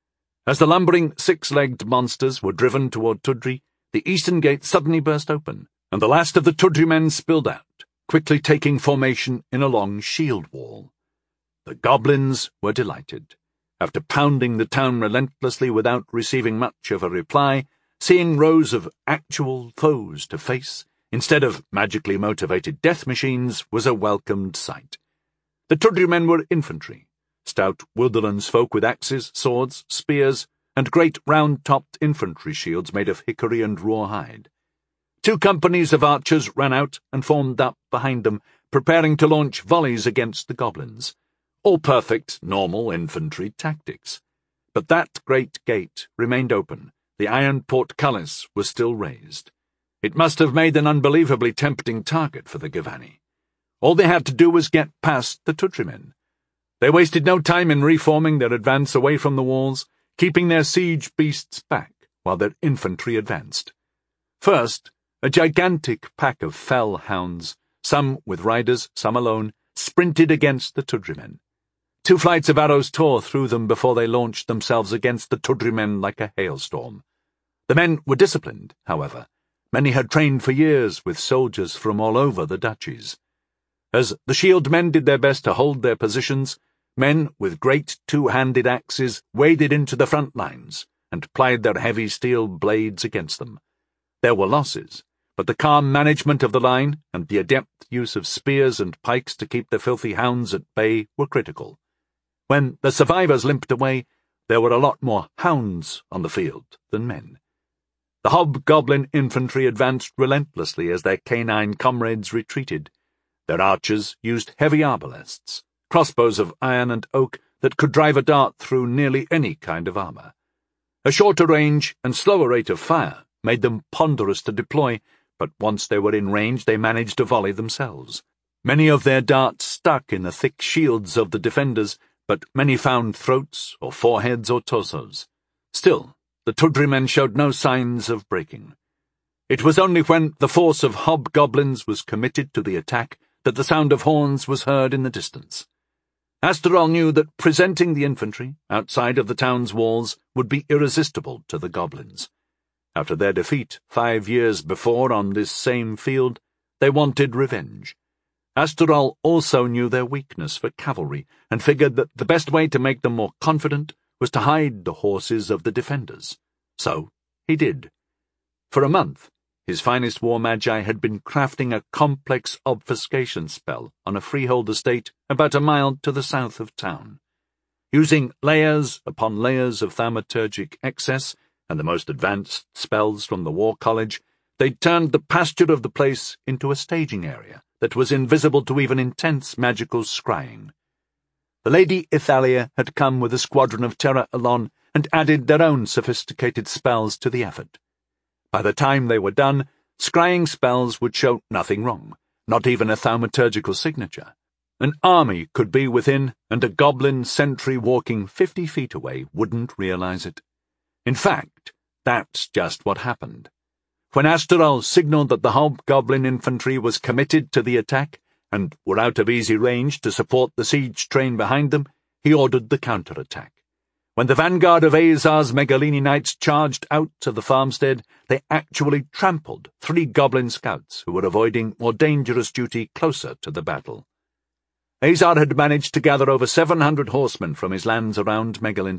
As the lumbering 6-legged monsters were driven toward Tudri, the eastern gate suddenly burst open, and the last of the Tudri men spilled out, quickly taking formation in a long shield wall. The goblins were delighted. After pounding the town relentlessly without receiving much of a reply, seeing rows of actual foes to face, instead of magically motivated death machines, was a welcomed sight. The Tudri men were infantry, stout wilderness folk with axes, swords, spears, and great round-topped infantry shields made of hickory and rawhide. 2 companies of archers ran out and formed up behind them, preparing to launch volleys against the goblins. All perfect, normal infantry tactics. But that great gate remained open. The iron portcullis was still raised. It must have made an unbelievably tempting target for the Gavani. All they had to do was get past the Tudrimen. They wasted no time in reforming their advance away from the walls, keeping their siege beasts back while their infantry advanced. First, a gigantic pack of fell hounds, some with riders, some alone, sprinted against the Tudrimen. 2 flights of arrows tore through them before they launched themselves against the Tudrimen like a hailstorm. The men were disciplined, however. Many had trained for years with soldiers from all over the duchies. As the shield men did their best to hold their positions, men with great 2-handed axes waded into the front lines and plied their heavy steel blades against them. There were losses, but the calm management of the line and the adept use of spears and pikes to keep the filthy hounds at bay were critical. When the survivors limped away, there were a lot more hounds on the field than men. The hobgoblin infantry advanced relentlessly as their canine comrades retreated. Their archers used heavy arbalests, crossbows of iron and oak that could drive a dart through nearly any kind of armor. A shorter range and slower rate of fire made them ponderous to deploy, but once they were in range they managed to volley themselves. Many of their darts stuck in the thick shields of the defenders, but many found throats or foreheads or torsos. Still, the Tudrimen showed no signs of breaking. It was only when the force of hobgoblins was committed to the attack that the sound of horns was heard in the distance. Astarol knew that presenting the infantry outside of the town's walls would be irresistible to the goblins. After their defeat 5 years before on this same field, they wanted revenge. Astarol also knew their weakness for cavalry and figured that the best way to make them more confident was to hide the horses of the defenders. So he did. For a month, his finest war magi had been crafting a complex obfuscation spell on a freehold estate about a mile to the south of town. Using layers upon layers of thaumaturgic excess and the most advanced spells from the War College, they turned the pasture of the place into a staging area that was invisible to even intense magical scrying. The Lady Ithalia had come with a squadron of Terra Elon and added their own sophisticated spells to the effort. By the time they were done, scrying spells would show nothing wrong, not even a thaumaturgical signature. An army could be within, and a goblin sentry walking 50 feet away wouldn't realize it. In fact, that's just what happened. When Astarol signaled that the hobgoblin infantry was committed to the attack and were out of easy range to support the siege train behind them, he ordered the counterattack. When the vanguard of Azar's Megalini knights charged out to the farmstead, they actually trampled 3 goblin scouts who were avoiding more dangerous duty closer to the battle. Azar had managed to gather over 700 horsemen from his lands around Megalin.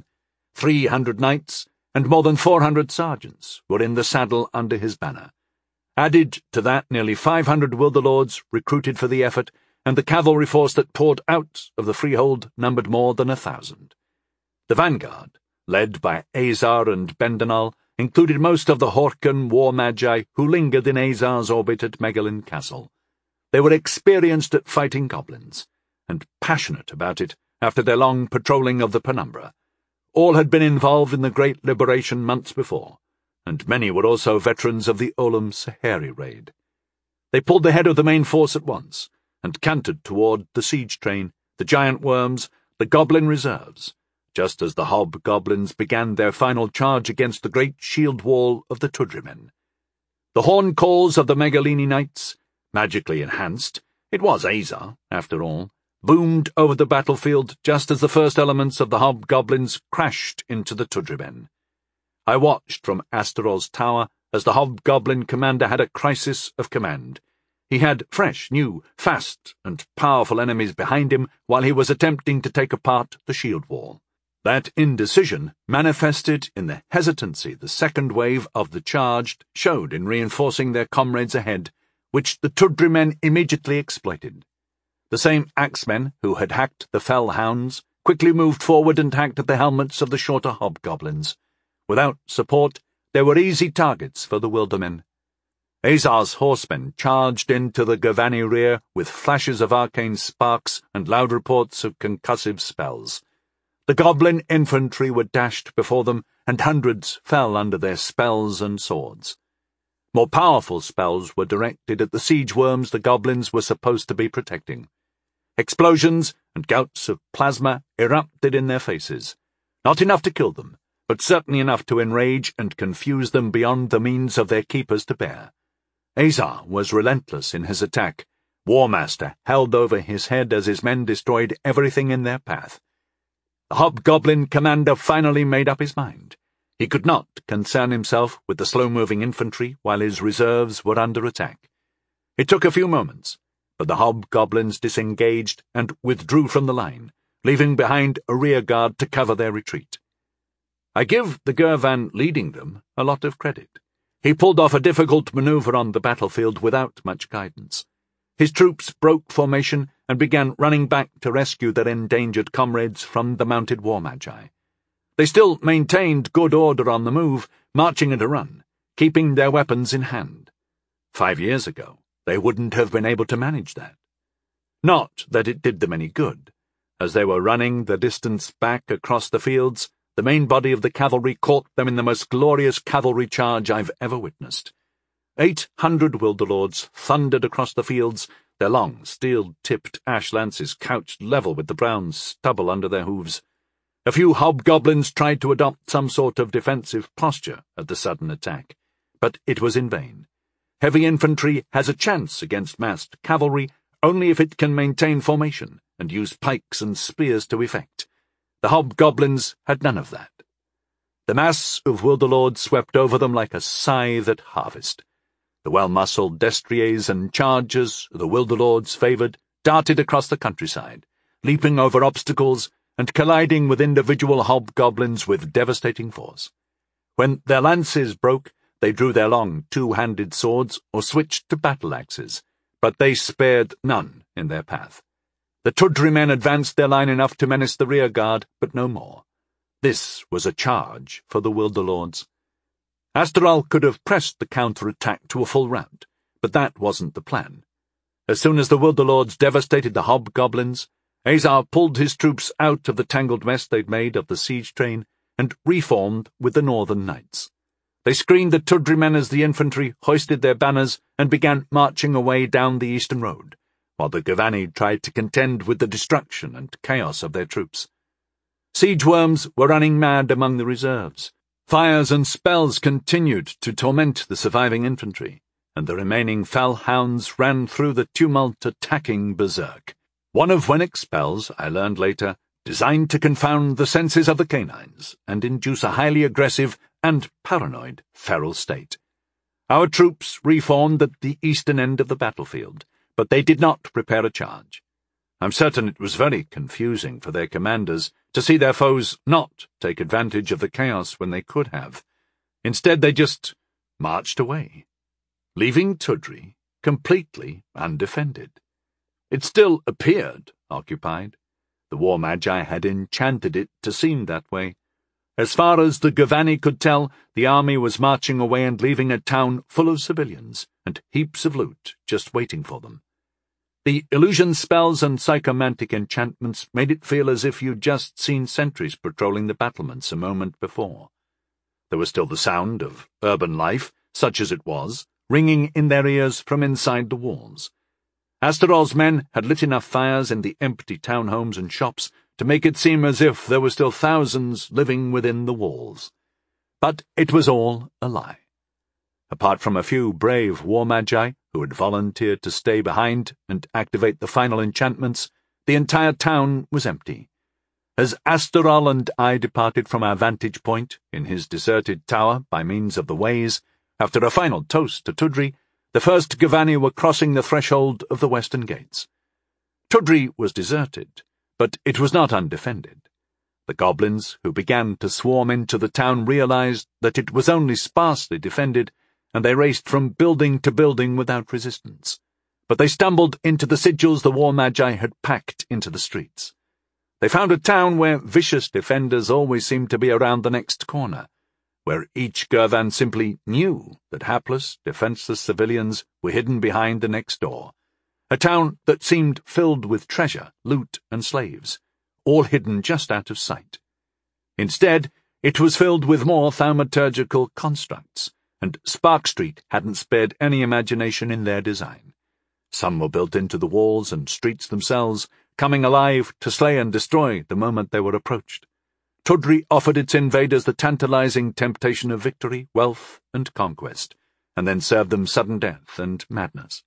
300 knights and more than 400 sergeants were in the saddle under his banner. Added to that, nearly 500 Wilderlords recruited for the effort, and the cavalry force that poured out of the freehold numbered more than 1,000. The vanguard, led by Azar and Bendenal, included most of the Horkan war magi who lingered in Azar's orbit at Megalin Castle. They were experienced at fighting goblins, and passionate about it after their long patrolling of the penumbra. All had been involved in the Great Liberation months before, and many were also veterans of the Olam Sahari raid. They pulled the head of the main force at once, and cantered toward the siege train, the giant worms, the goblin reserves, just as the hobgoblins began their final charge against the great shield wall of the Tudrimen. The horn calls of the Megalini knights, magically enhanced — it was Azar, after all — boomed over the battlefield just as the first elements of the hobgoblins crashed into the Tudrimen. I watched from Astarol's tower as the hobgoblin commander had a crisis of command. He had fresh, new, fast, and powerful enemies behind him while he was attempting to take apart the shield wall. That indecision manifested in the hesitancy the second wave of the charged showed in reinforcing their comrades ahead, which the Tudrimen immediately exploited. The same axemen who had hacked the fell hounds quickly moved forward and hacked at the helmets of the shorter hobgoblins. Without support, they were easy targets for the wildermen. Azar's horsemen charged into the Gavani rear with flashes of arcane sparks and loud reports of concussive spells. The goblin infantry were dashed before them, and hundreds fell under their spells and swords. More powerful spells were directed at the siege worms the goblins were supposed to be protecting. Explosions and gouts of plasma erupted in their faces. Not enough to kill them, but certainly enough to enrage and confuse them beyond the means of their keepers to bear. Azar was relentless in his attack. War Master held over his head as his men destroyed everything in their path. The hobgoblin commander finally made up his mind. He could not concern himself with the slow-moving infantry while his reserves were under attack. It took a few moments, but the hobgoblins disengaged and withdrew from the line, leaving behind a rearguard to cover their retreat. I give the Gurvan leading them a lot of credit. He pulled off a difficult maneuver on the battlefield without much guidance. His troops broke formation and began running back to rescue their endangered comrades from the mounted war magi. They still maintained good order on the move, marching at a run, keeping their weapons in hand. 5 years ago, they wouldn't have been able to manage that. Not that it did them any good. As they were running the distance back across the fields, the main body of the cavalry caught them in the most glorious cavalry charge I've ever witnessed. 800 Wilderlords thundered across the fields, their long, steel-tipped ash lances couched level with the brown stubble under their hooves. A few hobgoblins tried to adopt some sort of defensive posture at the sudden attack, but it was in vain. Heavy infantry has a chance against massed cavalry only if it can maintain formation and use pikes and spears to effect. The hobgoblins had none of that. The mass of Wilderlords swept over them like a scythe at harvest. The well-muscled destriers and chargers the Wilderlords favoured darted across the countryside, leaping over obstacles and colliding with individual hobgoblins with devastating force. When their lances broke, they drew their long two-handed swords or switched to battle-axes, but they spared none in their path. The Tudri men advanced their line enough to menace the rearguard, but no more. This was a charge for the Wilderlords. Astaral could have pressed the counter-attack to a full rout, but that wasn't the plan. As soon as the Wilderlords devastated the hobgoblins, Azar pulled his troops out of the tangled mess they'd made of the siege train and reformed with the Northern Knights. They screened the Tudri men as the infantry hoisted their banners and began marching away down the eastern road, while the Gavani tried to contend with the destruction and chaos of their troops. Siege worms were running mad among the reserves. Fires and spells continued to torment the surviving infantry, and the remaining fell hounds ran through the tumult attacking berserk. One of Wennick's spells, I learned later, designed to confound the senses of the canines and induce a highly aggressive and paranoid feral state. Our troops reformed at the eastern end of the battlefield, but they did not prepare a charge. I'm certain it was very confusing for their commanders to see their foes not take advantage of the chaos when they could have. Instead, they just marched away, leaving Tudri completely undefended. It still appeared occupied. The war magi had enchanted it to seem that way. As far as the Gavani could tell, the army was marching away and leaving a town full of civilians and heaps of loot just waiting for them. The illusion spells and psychomantic enchantments made it feel as if you'd just seen sentries patrolling the battlements a moment before. There was still the sound of urban life, such as it was, ringing in their ears from inside the walls. Astarol's men had lit enough fires in the empty townhomes and shops to make it seem as if there were still thousands living within the walls. But it was all a lie. Apart from a few brave war magi who had volunteered to stay behind and activate the final enchantments, the entire town was empty. As Astarol and I departed from our vantage point in his deserted tower by means of the ways, after a final toast to Tudri, the first Gavani were crossing the threshold of the western gates. Tudri was deserted, but it was not undefended. The goblins who began to swarm into the town realized that it was only sparsely defended, and they raced from building to building without resistance. But they stumbled into the sigils the war magi had packed into the streets. They found a town where vicious defenders always seemed to be around the next corner, where each Gurvan simply knew that hapless, defenseless civilians were hidden behind the next door. A town that seemed filled with treasure, loot, and slaves, all hidden just out of sight. Instead, it was filled with more thaumaturgical constructs, and Spark Street hadn't spared any imagination in their design. Some were built into the walls and streets themselves, coming alive to slay and destroy the moment they were approached. Tudri offered its invaders the tantalizing temptation of victory, wealth, and conquest, and then served them sudden death and madness.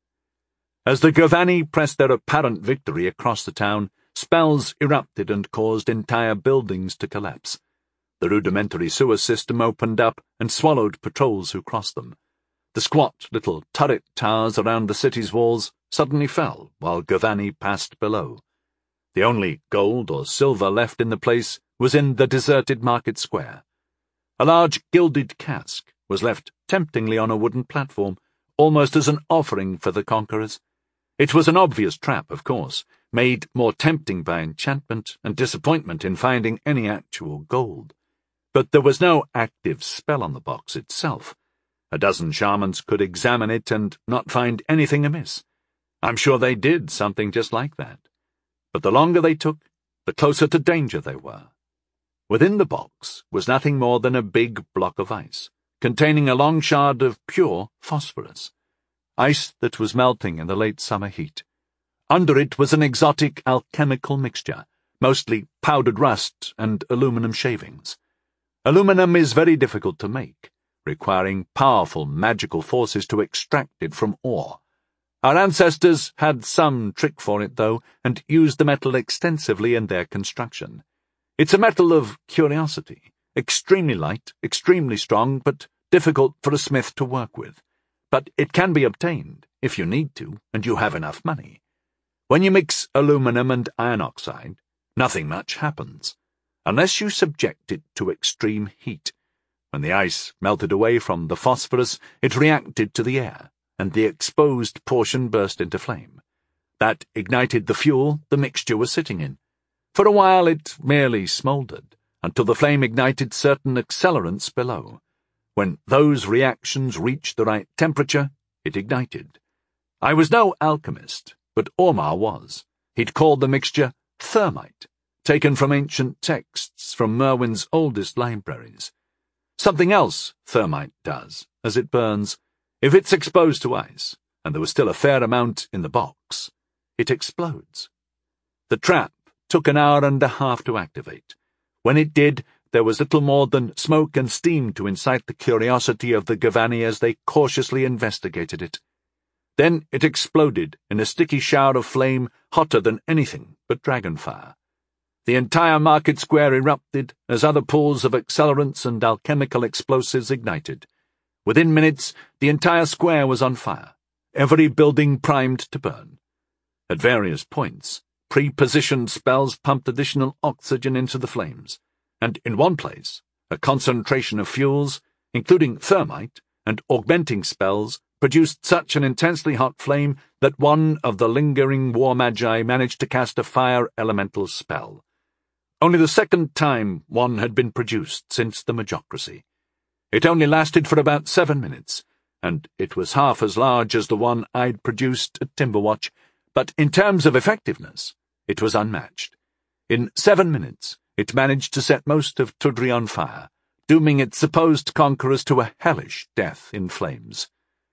As the Gavani pressed their apparent victory across the town, spells erupted and caused entire buildings to collapse. The rudimentary sewer system opened up and swallowed patrols who crossed them. The squat little turret towers around the city's walls suddenly fell while Gavani passed below. The only gold or silver left in the place was in the deserted market square. A large gilded cask was left temptingly on a wooden platform, almost as an offering for the conquerors. It was an obvious trap, of course, made more tempting by enchantment and disappointment in finding any actual gold. But there was no active spell on the box itself. A dozen shamans could examine it and not find anything amiss. I'm sure they did something just like that. But the longer they took, the closer to danger they were. Within the box was nothing more than a big block of ice, containing a long shard of pure phosphorus. Ice that was melting in the late summer heat. Under it was an exotic alchemical mixture, mostly powdered rust and aluminum shavings. Aluminum is very difficult to make, requiring powerful magical forces to extract it from ore. Our ancestors had some trick for it, though, and used the metal extensively in their construction. It's a metal of curiosity, extremely light, extremely strong, but difficult for a smith to work with. But it can be obtained, if you need to, and you have enough money. When you mix aluminum and iron oxide, nothing much happens, unless you subject it to extreme heat. When the ice melted away from the phosphorus, it reacted to the air, and the exposed portion burst into flame. That ignited the fuel the mixture was sitting in. For a while it merely smouldered, until the flame ignited certain accelerants below. When those reactions reached the right temperature, it ignited. I was no alchemist, but Ormar was. He'd called the mixture thermite, taken from ancient texts from Merwin's oldest libraries. Something else thermite does, as it burns, if it's exposed to ice, and there was still a fair amount in the box, it explodes. The trap took an hour and a half to activate. When it did, there was little more than smoke and steam to incite the curiosity of the Gavani as they cautiously investigated it. Then it exploded in a sticky shower of flame hotter than anything but dragonfire. The entire market square erupted as other pools of accelerants and alchemical explosives ignited. Within minutes, the entire square was on fire, every building primed to burn. At various points, pre-positioned spells pumped additional oxygen into the flames, and in one place, a concentration of fuels, including thermite and augmenting spells, produced such an intensely hot flame that one of the lingering war magi managed to cast a fire elemental spell. Only the second time one had been produced since the Magocracy. It only lasted for about 7 minutes, and it was half as large as the one I'd produced at Timberwatch, but in terms of effectiveness, it was unmatched. In 7 minutes, it managed to set most of Tudri on fire, dooming its supposed conquerors to a hellish death in flames.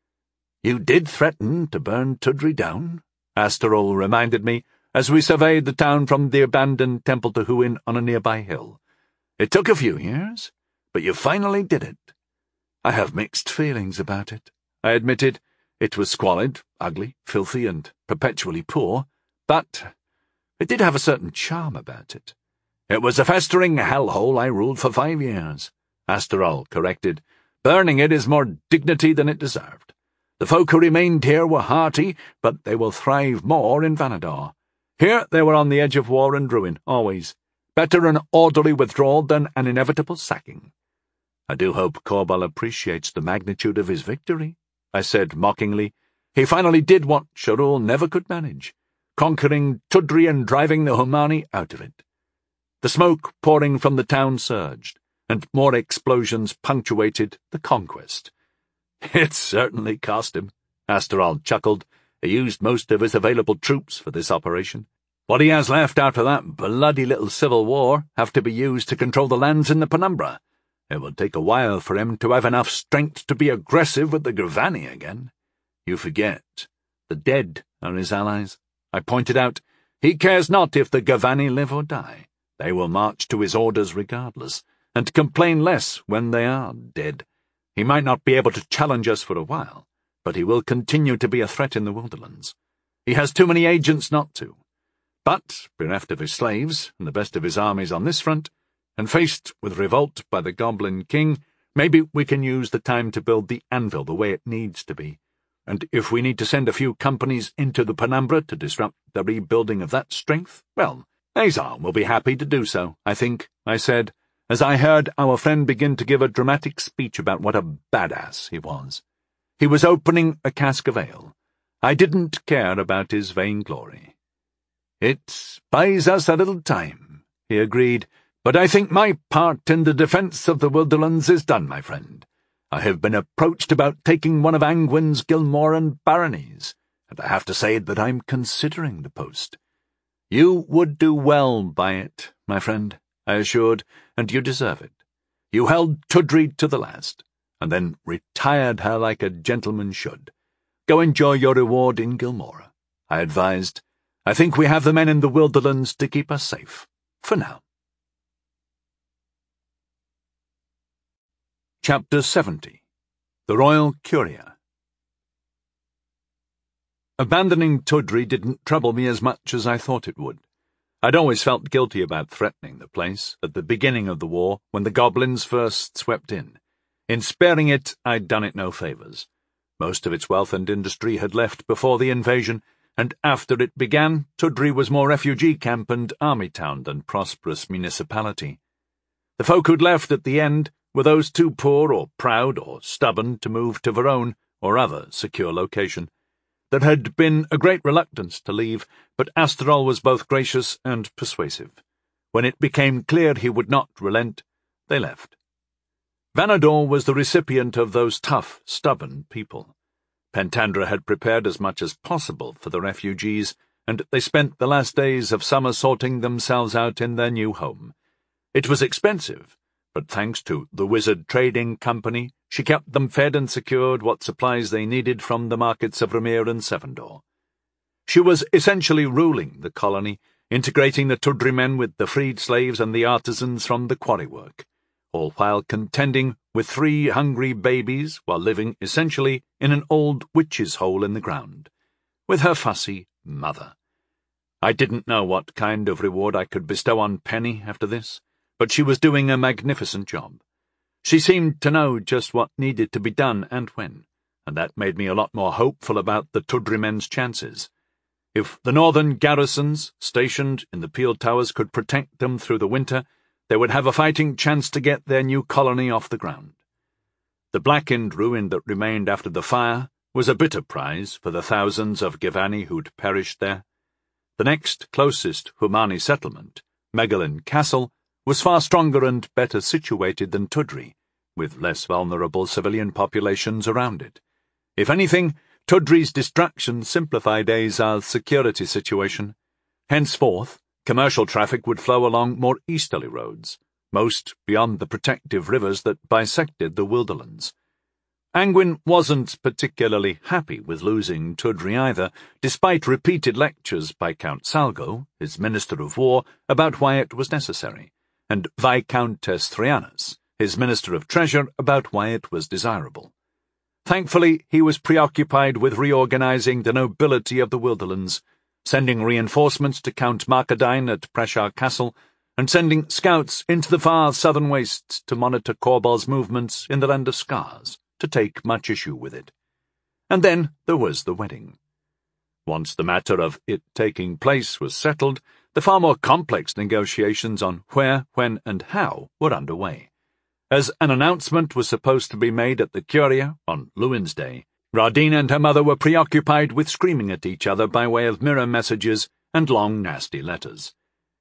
"You did threaten to burn Tudri down?" Astarol reminded me, as we surveyed the town from the abandoned Temple to Huin on a nearby hill. "It took a few years, but you finally did it." "I have mixed feelings about it," I admitted. It was squalid, ugly, filthy, and perpetually poor, but it did have a certain charm about it. "It was a festering hellhole I ruled for 5 years," Astarol corrected. "Burning it is more dignity than it deserved. The folk who remained here were hearty, but they will thrive more in Vanador. Here they were on the edge of war and ruin, always. Better an orderly withdrawal than an inevitable sacking." "I do hope Korbal appreciates the magnitude of his victory," I said mockingly. "He finally did what Sharul never could manage, conquering Tudri and driving the Humani out of it." The smoke pouring from the town surged, and more explosions punctuated the conquest. "It certainly cost him," Astarol chuckled. "He used most of his available troops for this operation. What he has left after that bloody little civil war have to be used to control the lands in the Penumbra. It will take a while for him to have enough strength to be aggressive with the Gravani again. You forget. The dead are his allies. I pointed out. He cares not if the Gavani live or die. They will march to his orders regardless, and complain less when they are dead. He might not be able to challenge us for a while, but he will continue to be a threat in the Wilderlands. He has too many agents not to. But, bereft of his slaves and the best of his armies on this front, and faced with revolt by the Goblin King, maybe we can use the time to build the anvil the way it needs to be. And if we need to send a few companies into the Penumbra to disrupt the rebuilding of that strength, well, Azar will be happy to do so, I think, I said, as I heard our friend begin to give a dramatic speech about what a badass he was. He was opening a cask of ale. I didn't care about his vainglory. It buys us a little time, he agreed, but I think my part in the defence of the Wilderlands is done, my friend. I have been approached about taking one of Angwin's Gilmoran baronies, and I have to say that I'm considering the post. You would do well by it, my friend, I assured, and you deserve it. You held Tudri to the last, and then retired her like a gentleman should. Go enjoy your reward in Gilmora, I advised. I think we have the men in the Wilderlands to keep us safe, for now. Chapter 70. The Royal Curia. Abandoning Tudri didn't trouble me as much as I thought it would. I'd always felt guilty about threatening the place at the beginning of the war when the goblins first swept in. In sparing it, I'd done it no favours. Most of its wealth and industry had left before the invasion, and after it began, Tudri was more refugee camp and army town than prosperous municipality. The folk who'd left at the end were those too poor or proud or stubborn to move to Verone or other secure location. There had been a great reluctance to leave, but Asterol was both gracious and persuasive. When it became clear he would not relent, they left. Vanador was the recipient of those tough, stubborn people. Pentandra had prepared as much as possible for the refugees, and they spent the last days of summer sorting themselves out in their new home. It was expensive, but thanks to the Wizard Trading Company, she kept them fed and secured what supplies they needed from the markets of Ramir and Sevendor. She was essentially ruling the colony, integrating the Tudri men with the freed slaves and the artisans from the quarry work, all while contending with 3 hungry babies while living essentially in an old witch's hole in the ground, with her fussy mother. I didn't know what kind of reward I could bestow on Penny after this, but she was doing a magnificent job. She seemed to know just what needed to be done and when, and that made me a lot more hopeful about the Tudri men's chances. If the northern garrisons stationed in the Peel Towers could protect them through the winter, they would have a fighting chance to get their new colony off the ground. The blackened ruin that remained after the fire was a bitter prize for the thousands of Gavani who'd perished there. The next closest Humani settlement, Megalin Castle, was far stronger and better situated than Tudri, with less vulnerable civilian populations around it. If anything, Tudri's destruction simplified Azar's security situation. Henceforth, commercial traffic would flow along more easterly roads, most beyond the protective rivers that bisected the Wilderlands. Angwin wasn't particularly happy with losing Tudri either, despite repeated lectures by Count Salgo, his Minister of War, about why it was necessary, and Viscountess Thrianus, his Minister of Treasure, about why it was desirable. Thankfully, he was preoccupied with reorganizing the nobility of the Wilderlands, sending reinforcements to Count Markadine at Preshar Castle, and sending scouts into the far southern wastes to monitor Corbal's movements in the Land of Scars, to take much issue with it. And then there was the wedding. Once the matter of it taking place was settled, the far more complex negotiations on where, when, and how were underway. As an announcement was supposed to be made at the Curia on Lewin's Day, Rardine and her mother were preoccupied with screaming at each other by way of mirror messages and long, nasty letters.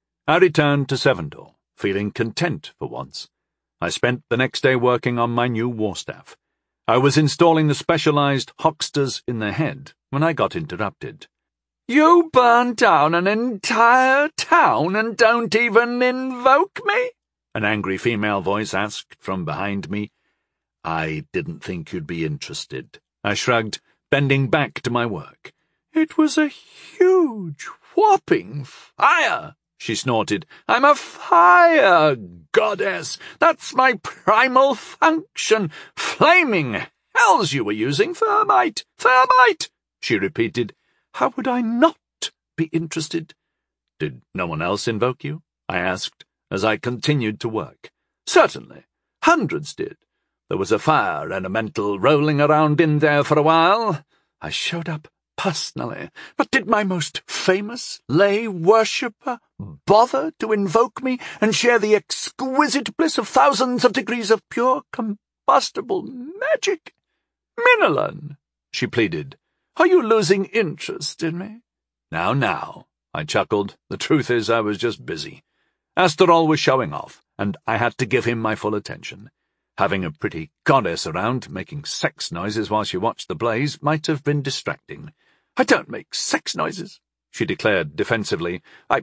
I returned to Sevendor, feeling content for once. I spent the next day working on my new war staff. I was installing the specialized Hoxters in the head when I got interrupted. "You burn down an entire town and don't even invoke me?" an angry female voice asked from behind me. I didn't think you'd be interested. I shrugged, bending back to my work. It was a huge, whopping fire, she snorted. I'm a fire goddess. That's my primal function. Flaming hells you were using thermite. Thermite, she repeated. How would I not be interested? Did no one else invoke you? I asked, as I continued to work. Certainly. Hundreds did. There was a fire elemental rolling around in there for a while. I showed up personally, but did my most famous lay worshipper bother to invoke me and share the exquisite bliss of thousands of degrees of pure combustible magic? Minilan, she pleaded, are you losing interest in me? Now, I chuckled. The truth is I was just busy. Asterol was showing off, and I had to give him my full attention. Having a pretty goddess around making sex noises while she watched the blaze might have been distracting. I don't make sex noises, she declared defensively. I'm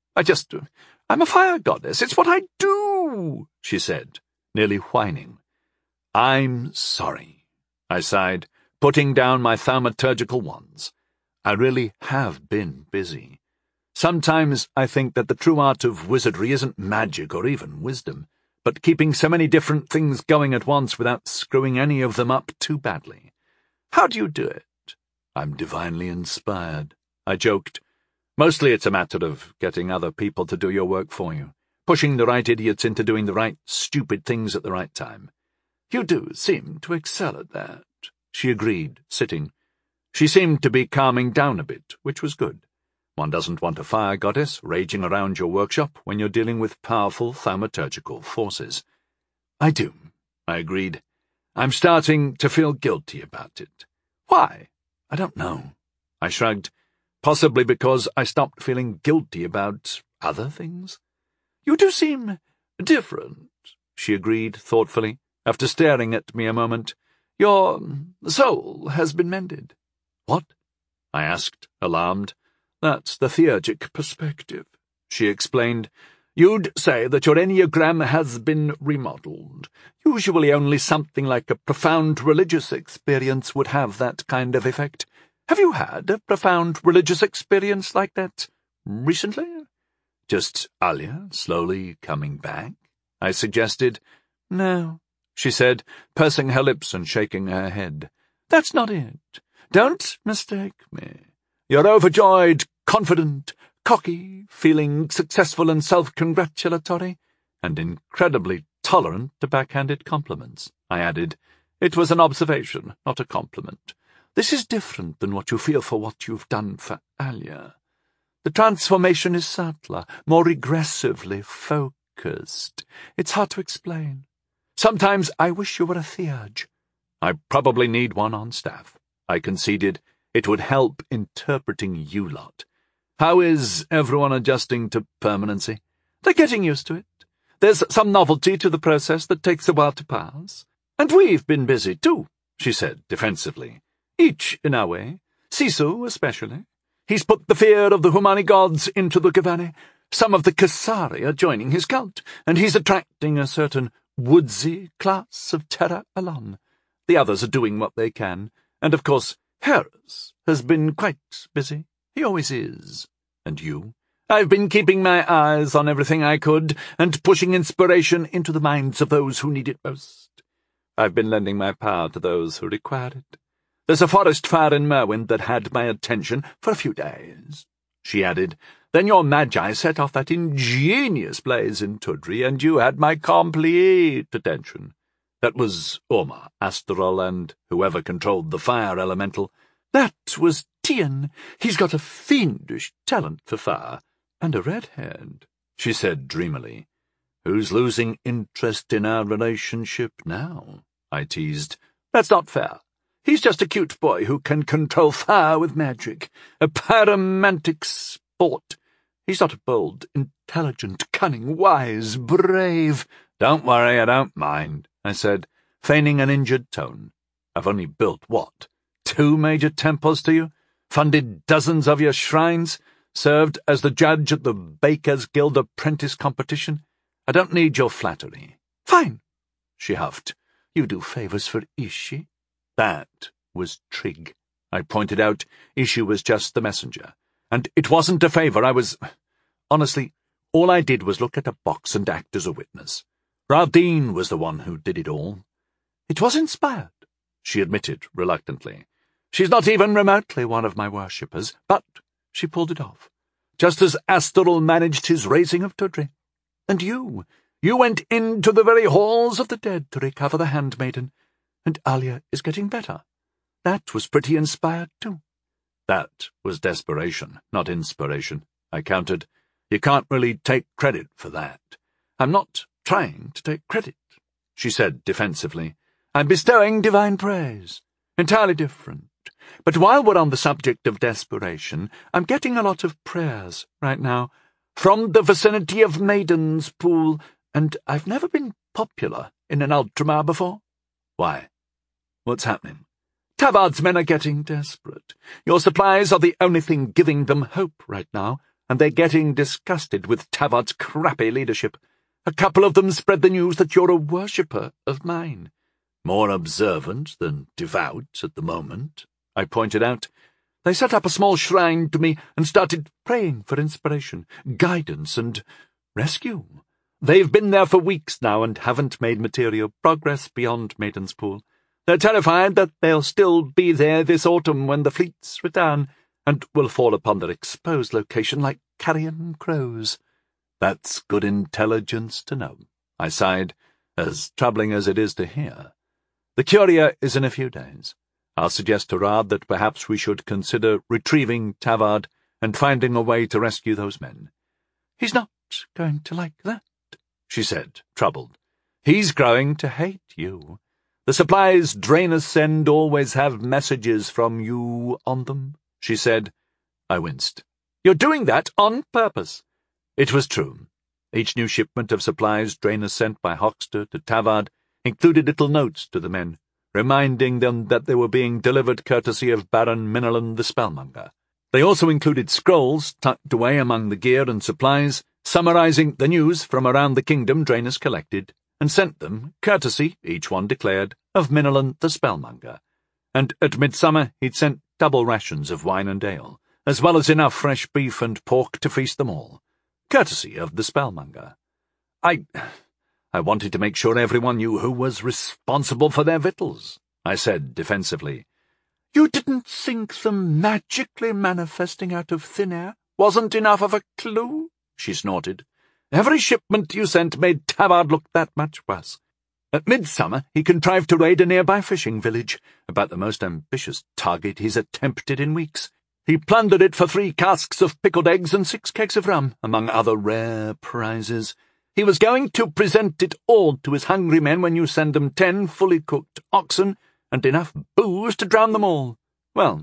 a fire goddess. It's what I do, she said, nearly whining. I'm sorry, I sighed, putting down my thaumaturgical wands. I really have been busy. Sometimes I think that the true art of wizardry isn't magic or even wisdom, but keeping so many different things going at once without screwing any of them up too badly. How do you do it? I'm divinely inspired, I joked. Mostly it's a matter of getting other people to do your work for you, pushing the right idiots into doing the right stupid things at the right time. You do seem to excel at that, she agreed, sitting. She seemed to be calming down a bit, which was good. One doesn't want a fire goddess raging around your workshop when you're dealing with powerful thaumaturgical forces. I do, I agreed. I'm starting to feel guilty about it. Why? I don't know. I shrugged, possibly because I stopped feeling guilty about other things. You do seem different, she agreed thoughtfully, after staring at me a moment. Your soul has been mended. What? I asked, alarmed. That's the theurgic perspective, she explained. You'd say that your enneagram has been remodeled. Usually only something like a profound religious experience would have that kind of effect. Have you had a profound religious experience like that recently? Just Alia slowly coming back, I suggested. No, she said, pursing her lips and shaking her head. That's not it. Don't mistake me. You're overjoyed, confident, cocky, feeling successful and self-congratulatory, and incredibly tolerant to backhanded compliments, I added. It was an observation, not a compliment. This is different than what you feel for what you've done for Alia. The transformation is subtler, more regressively focused. It's hard to explain. Sometimes I wish you were a theurge. I probably need one on staff, I conceded. It would help interpreting you lot. How is everyone adjusting to permanency? They're getting used to it. There's some novelty to the process that takes a while to pass. And we've been busy, too, she said defensively. Each in our way. Sisu, especially. He's put the fear of the Humani gods into the Gavani. Some of the Kasari are joining his cult, and he's attracting a certain woodsy class of Terra Alon. The others are doing what they can, and of course Harris has been quite busy. He always is. And you? I've been keeping my eyes on everything I could, and pushing inspiration into the minds of those who need it most. I've been lending my power to those who require it. There's a forest fire in Merwyn that had my attention for a few days, she added. Then your magi set off that ingenious blaze in Tudri, and you had my complete attention. That was Orma, Asterol, and whoever controlled the fire elemental. That was Tian. He's got a fiendish talent for fire, and a redhead, she said dreamily. Who's losing interest in our relationship now? I teased. That's not fair. He's just a cute boy who can control fire with magic, a pyromantic sport. He's not bold, intelligent, cunning, wise, brave. Don't worry, I don't mind, I said, feigning an injured tone. I've only built, what, 2 major temples to you, funded dozens of your shrines, served as the judge at the Bakers' Guild apprentice competition. I don't need your flattery." "Fine," she huffed. "You do favours for Ishi." That was Trig. I pointed out Ishi was just the messenger. And it wasn't a favour. Honestly, all I did was look at a box and act as a witness. Rardeen was the one who did it all. "It was inspired," she admitted reluctantly. "She's not even remotely one of my worshippers, but she pulled it off, just as Asturil managed his raising of Tudri. And you went into the very halls of the dead to recover the handmaiden, and Alia is getting better. That was pretty inspired too." That was desperation, not inspiration, I countered. You can't really take credit for that. "I'm not trying to take credit," she said defensively. "I'm bestowing divine praise. Entirely different. But while we're on the subject of desperation, I'm getting a lot of prayers right now, from the vicinity of Maiden's Pool, and I've never been popular in an Ultramar before." "Why? What's happening?" "Tavard's men are getting desperate. Your supplies are the only thing giving them hope right now, and they're getting disgusted with Tavard's crappy leadership. A couple of them spread the news that you're a worshipper of mine." "More observant than devout at the moment," I pointed out. "They set up a small shrine to me and started praying for inspiration, guidance, and rescue. They've been there for weeks now and haven't made material progress beyond Maiden's Pool. They're terrified that they'll still be there this autumn when the fleets return, and will fall upon their exposed location like carrion crows." "That's good intelligence to know," I sighed, "as troubling as it is to hear. The Curia is in a few days. I'll suggest to Rard that perhaps we should consider retrieving Tavard and finding a way to rescue those men." "He's not going to like that," she said, troubled. "He's growing to hate you. The supplies Draenus send always have messages from you on them," she said. I winced. "You're doing that on purpose." It was true. Each new shipment of supplies Draenus sent by Hoxter to Tavard included little notes to the men, reminding them that they were being delivered courtesy of Baron Minolan the Spellmonger. They also included scrolls tucked away among the gear and supplies, summarizing the news from around the kingdom Draenus collected, and sent them, courtesy, each one declared, of Minolan the Spellmonger. And at midsummer he'd sent double rations of wine and ale, as well as enough fresh beef and pork to feast them all, courtesy of the Spellmonger. I wanted to make sure everyone knew who was responsible for their victuals," I said defensively. "You didn't think them magically manifesting out of thin air wasn't enough of a clue?" she snorted. "Every shipment you sent made Tavard look that much worse. At midsummer he contrived to raid a nearby fishing village, about the most ambitious target he's attempted in weeks. He plundered it for 3 casks of pickled eggs and 6 kegs of rum, among other rare prizes. He was going to present it all to his hungry men when you send them 10 fully cooked oxen and enough booze to drown them all. Well,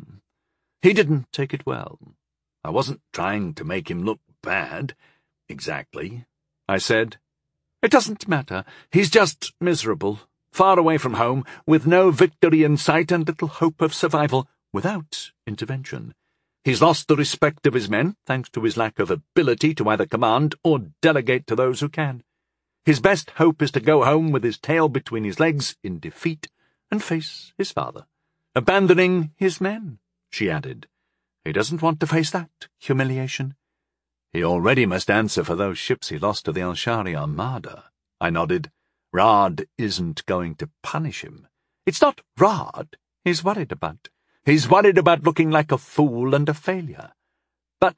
he didn't take it well." "I wasn't trying to make him look bad, exactly," I said. "It doesn't matter. He's just miserable, far away from home, with no victory in sight and little hope of survival without intervention. He's lost the respect of his men, thanks to his lack of ability to either command or delegate to those who can. His best hope is to go home with his tail between his legs in defeat and face his father, abandoning his men," she added. "He doesn't want to face that humiliation." "He already must answer for those ships he lost to the Alshari Armada," I nodded. "Rard isn't going to punish him." "It's not Rard he's worried about. He's worried about looking like a fool and a failure. But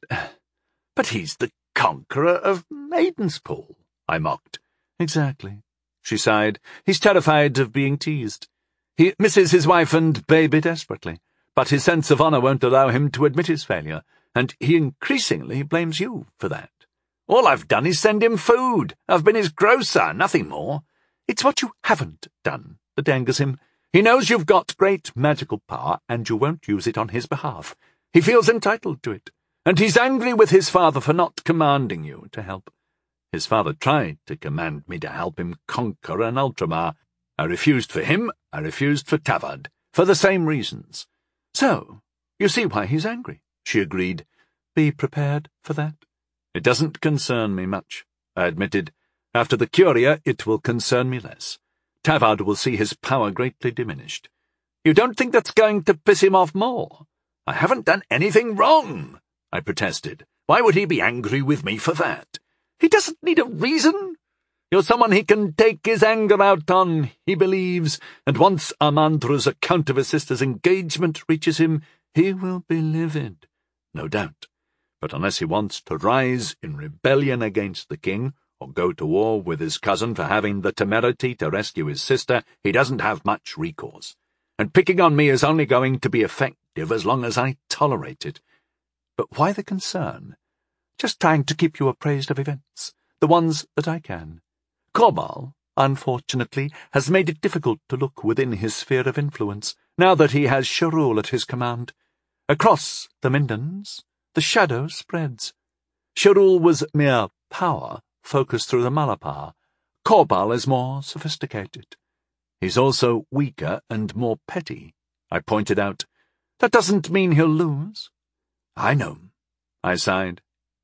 he's the conqueror of Maiden's Pool," I mocked. "Exactly," she sighed. "He's terrified of being teased. He misses his wife and baby desperately, but his sense of honor won't allow him to admit his failure, and he increasingly blames you for that. All I've done is send him food. I've been his grocer, nothing more. It's what you haven't done that angers him. He knows you've got great magical power, and you won't use it on his behalf. He feels entitled to it, and he's angry with his father for not commanding you to help. His father tried to command me to help him conquer an Ultramar. I refused for him, I refused for Tavard, for the same reasons. So, you see why he's angry," she agreed. "Be prepared for that." "It doesn't concern me much," I admitted. After the Curia, it will concern me less. Tavard will see his power greatly diminished. You don't think that's going to piss him off more? I haven't done anything wrong, I protested. Why would he be angry with me for that? He doesn't need a reason. You're someone he can take his anger out on, he believes, and once Armandra's account of his sister's engagement reaches him, he will be livid, no doubt. But unless he wants to rise in rebellion against the king, or go to war with his cousin for having the temerity to rescue his sister, he doesn't have much recourse. And picking on me is only going to be effective as long as I tolerate it. But why the concern? Just trying to keep you appraised of events, the ones that I can. Corboral, unfortunately, has made it difficult to look within his sphere of influence, now that he has Shirul at his command. Across the Mindans, the shadow spreads. Shirul was mere power, focused through the Malapar. Corboral is more sophisticated. He's also weaker and more petty, I pointed out. That doesn't mean he'll lose. I know, I sighed.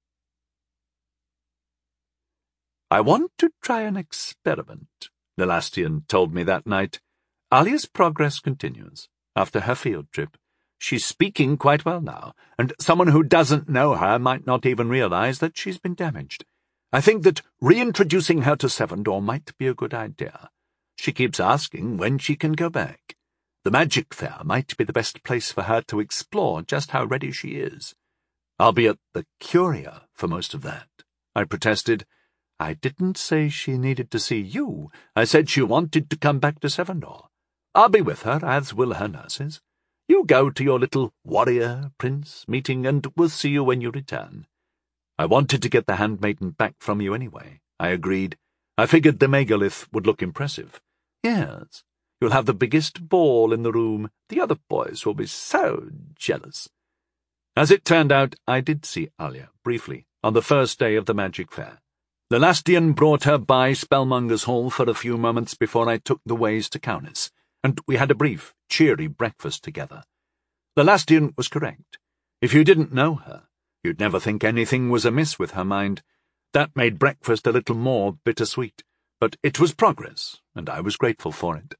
I want to try an experiment, Lelastian told me that night. Alia's progress continues. After her field trip, she's speaking quite well now, and someone who doesn't know her might not even realize that she's been damaged. I think that reintroducing her to Sevendor might be a good idea. She keeps asking when she can go back. The Magic Fair might be the best place for her to explore just how ready she is. I'll be at the Curia for most of that, I protested. I didn't say she needed to see you. I said she wanted to come back to Sevendor. I'll be with her, as will her nurses. You go to your little warrior prince meeting, and we'll see you when you return. I wanted to get the handmaiden back from you anyway, I agreed. I figured the megalith would look impressive. Yes, you'll have the biggest ball in the room. The other boys will be so jealous. As it turned out, I did see Alia, briefly, on the first day of the Magic Fair. Lelastian brought her by Spellmonger's Hall for a few moments before I took the ways to Kaunis, and we had a brief, cheery breakfast together. Lelastian was correct. If you didn't know her, you'd never think anything was amiss with her mind. That made breakfast a little more bittersweet, but it was progress, and I was grateful for it.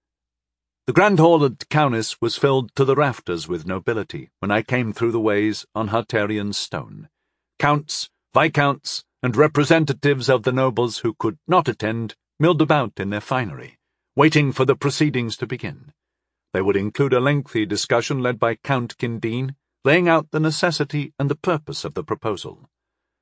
The Grand Hall at Kaunis was filled to the rafters with nobility when I came through the ways on Hartarian stone. Counts, viscounts, and representatives of the nobles who could not attend milled about in their finery, waiting for the proceedings to begin. They would include a lengthy discussion led by Count Kindine, laying out the necessity and the purpose of the proposal.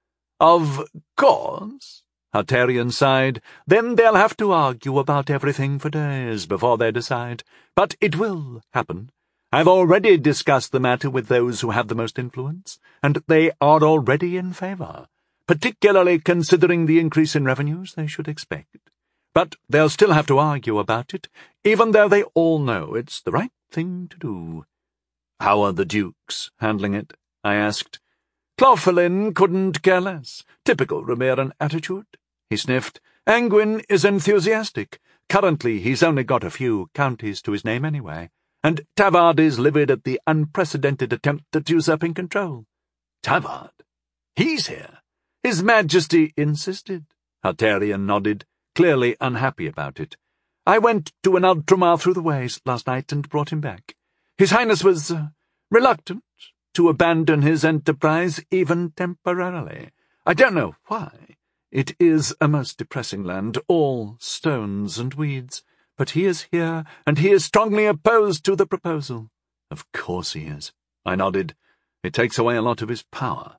Of course, Hartarian sighed, then they'll have to argue about everything for days before they decide. But it will happen. I've already discussed the matter with those who have the most influence, and they are already in favor, particularly considering the increase in revenues they should expect. But they'll still have to argue about it, even though they all know it's the right thing to do. How are the dukes handling it? I asked. Clorfelin couldn't care less. Typical Remeran attitude. He sniffed. Anguin is enthusiastic. Currently he's only got a few counties to his name anyway, and Tavard is livid at the unprecedented attempt at usurping control. Tavard? He's here. His Majesty insisted. Hartarian nodded, clearly unhappy about it. I went to an Ultramar through the ways last night and brought him back. His Highness was reluctant to abandon his enterprise, even temporarily. I don't know why. It is a most depressing land, all stones and weeds. But he is here, and he is strongly opposed to the proposal. Of course he is, I nodded. It takes away a lot of his power.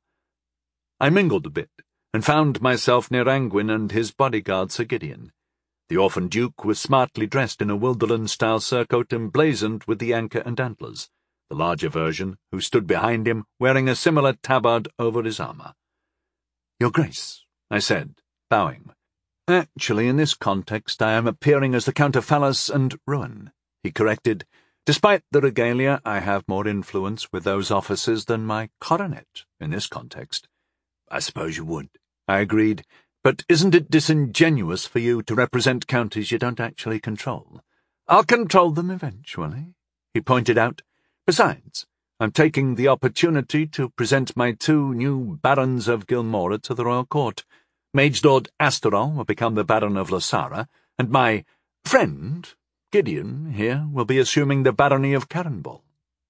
I mingled a bit, and found myself near Anguin and his bodyguard Sir Gideon. The orphan duke was smartly dressed in a Wilderland-style surcoat emblazoned with the anchor and antlers, the larger version, who stood behind him, wearing a similar tabard over his armour. Your Grace, I said, bowing. Actually, in this context, I am appearing as the Count of Phalas and Ruin, he corrected. Despite the regalia, I have more influence with those officers than my coronet in this context. I suppose you would, I agreed. But isn't it disingenuous for you to represent counties you don't actually control? I'll control them eventually, he pointed out. Besides, I'm taking the opportunity to present my 2 new barons of Gilmora to the royal court. Mage Lord Asteron will become the Baron of Losara, and my friend, Gideon, here, will be assuming the barony of Carenball."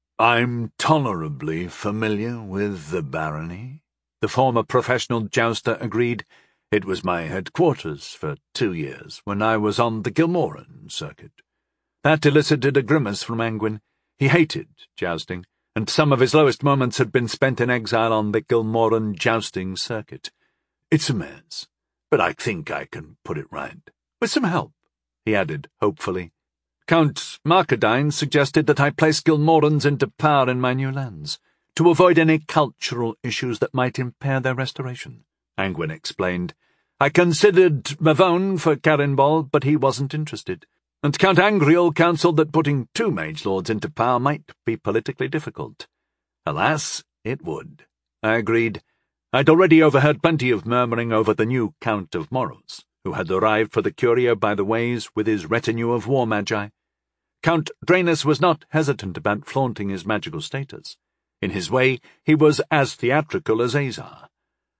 "I'm tolerably familiar with the barony," the former professional jouster agreed. "It was my headquarters for 2 years, when I was on the Gilmoran circuit." That elicited a grimace from Angwin. He hated jousting, and some of his lowest moments had been spent in exile on the Gilmoran jousting circuit. "It's a mess, but I think I can put it right. With some help," he added hopefully. "Count Markadine suggested that I place Gilmorans into power in my new lands, to avoid any cultural issues that might impair their restoration," Angwin explained. "I considered Mavone for Carenball, but he wasn't interested, and Count Angriel counselled that putting 2 mage lords into power might be politically difficult." "Alas, it would," I agreed. I'd already overheard plenty of murmuring over the new Count of Moros, who had arrived for the Curia by the ways with his retinue of war magi. Count Draenus was not hesitant about flaunting his magical status. In his way, he was as theatrical as Azar.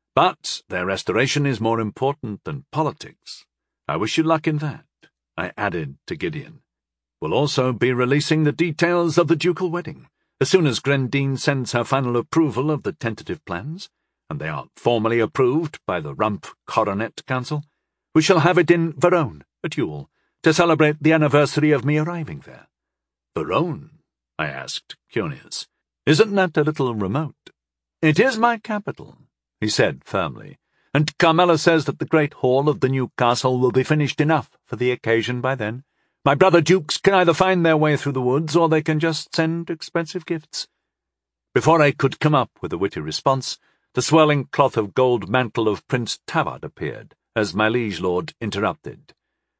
But their restoration is more important than politics. I wish you luck in that, I added to Gideon. We'll also be releasing the details of the ducal wedding, as soon as Grendine sends her final approval of the tentative plans, and they are formally approved by the Rump Coronet Council. We shall have it in Verone, at Yule, to celebrate the anniversary of me arriving there. "Verone?" I asked, curious. "Isn't that a little remote?" "It is my capital," he said firmly, "and Carmela says that the great hall of the new castle will be finished enough for the occasion by then. My brother dukes can either find their way through the woods, or they can just send expensive gifts." Before I could come up with a witty response, the swirling cloth of gold mantle of Prince Tavard appeared, as my liege lord interrupted.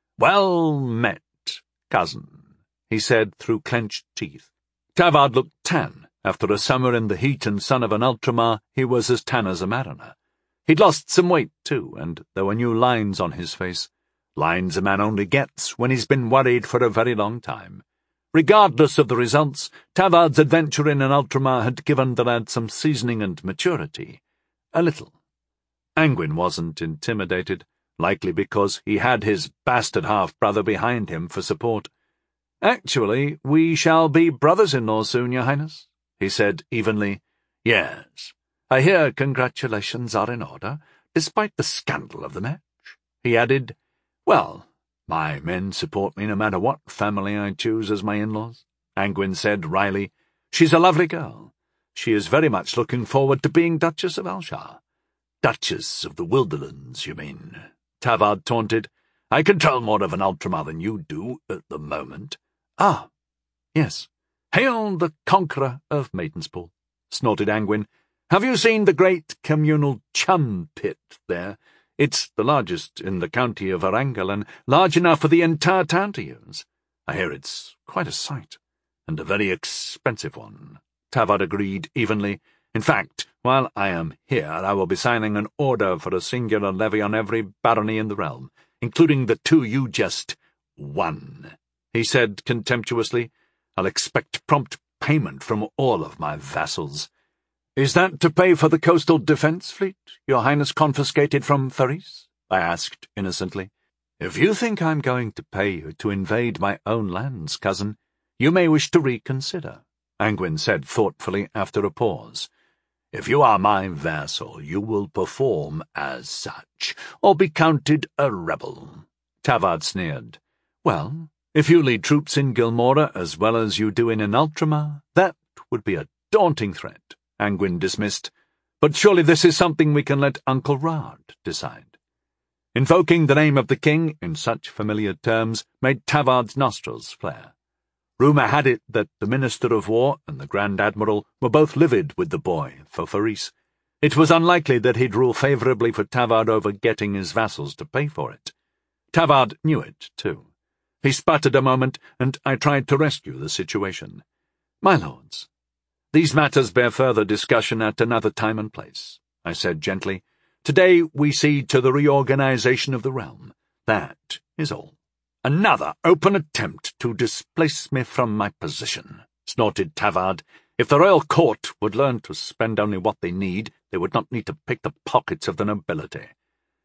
"Well met, cousin," he said through clenched teeth. Tavard looked tan. After a summer in the heat and sun of an Ultramar, he was as tan as a mariner. He'd lost some weight, too, and there were new lines on his face. Lines a man only gets when he's been worried for a very long time. Regardless of the results, Tavard's adventure in an Ultramar had given the lad some seasoning and maturity. A little. Angwin wasn't intimidated, likely because he had his bastard half-brother behind him for support. "Actually, we shall be brothers-in-law soon, Your Highness," he said evenly. "Yes. I hear congratulations are in order, despite the scandal of the match," he added. "Well, my men support me no matter what family I choose as my in-laws," Angwin said wryly. "She's a lovely girl. She is very much looking forward to being Duchess of Alshar." "Duchess of the Wilderlands, you mean?" Tavard taunted. "I control more of an Ultramar than you do at the moment." "Ah, yes. Hail the conqueror of Maidenspool," snorted Angwin. "Have you seen the great communal chum pit there? It's the largest in the county of Erangel, and large enough for the entire town to use. I hear it's quite a sight, and a very expensive one," Tavard agreed evenly. "In fact, while I am here, I will be signing an order for a singular levy on every barony in the realm, including the 2 you just won," he said contemptuously. "I'll expect prompt payment from all of my vassals." "Is that to pay for the coastal defence fleet Your Highness confiscated from Faris?" I asked innocently. "If you think I'm going to pay you to invade my own lands, cousin, you may wish to reconsider," Angwin said thoughtfully after a pause. "If you are my vassal, you will perform as such, or be counted a rebel," Tavard sneered. "Well, if you lead troops in Gilmora as well as you do in an Ultramar, that would be a daunting threat," Angwin dismissed. "But surely this is something we can let Uncle Rard decide." Invoking the name of the king in such familiar terms made Tavard's nostrils flare. Rumour had it that the Minister of War and the Grand Admiral were both livid with the boy for Faris. It was unlikely that he'd rule favourably for Tavard over getting his vassals to pay for it. Tavard knew it, too. He sputtered a moment, and I tried to rescue the situation. "My lords, these matters bear further discussion at another time and place," I said gently. "Today we see to the reorganization of the realm. That is all." "Another open attempt to displace me from my position," snorted Tavard. "If the royal court would learn to spend only what they need, they would not need to pick the pockets of the nobility."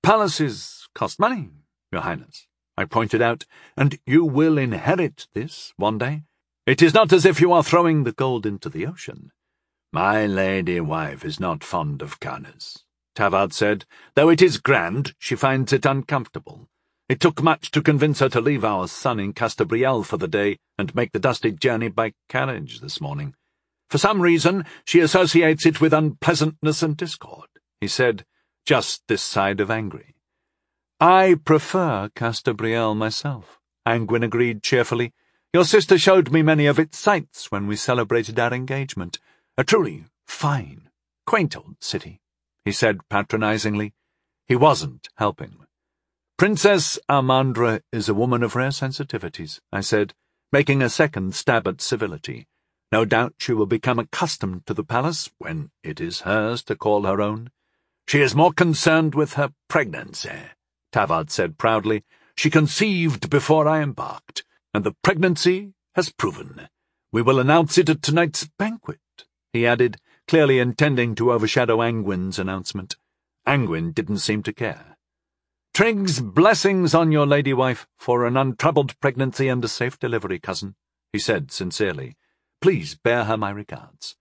palaces cost money, Your Highness," I pointed out, "and you will inherit this one day. It is not as if you are throwing the gold into the ocean." "My lady wife is not fond of Cannes," Tavard said. "Though it is grand, she finds it uncomfortable. It took much to convince her to leave our son in Castabriel for the day and make the dusty journey by carriage this morning. For some reason, she associates it with unpleasantness and discord," he said, just this side of angry. "I prefer Castabriel myself," Angwin agreed cheerfully. "Your sister showed me many of its sights when we celebrated our engagement. A truly fine, quaint old city," he said patronizingly. He wasn't helping. "Princess Amandra is a woman of rare sensitivities," I said, making a second stab at civility. "No doubt she will become accustomed to the palace when it is hers to call her own." "She is more concerned with her pregnancy," Tavard said proudly. "She conceived before I embarked, and the pregnancy has proven. We will announce it at tonight's banquet," he added, clearly intending to overshadow Angwin's announcement. Angwin didn't seem to care. "Trigg's blessings on your lady wife for an untroubled pregnancy and a safe delivery, cousin," he said sincerely. "Please bear her my regards."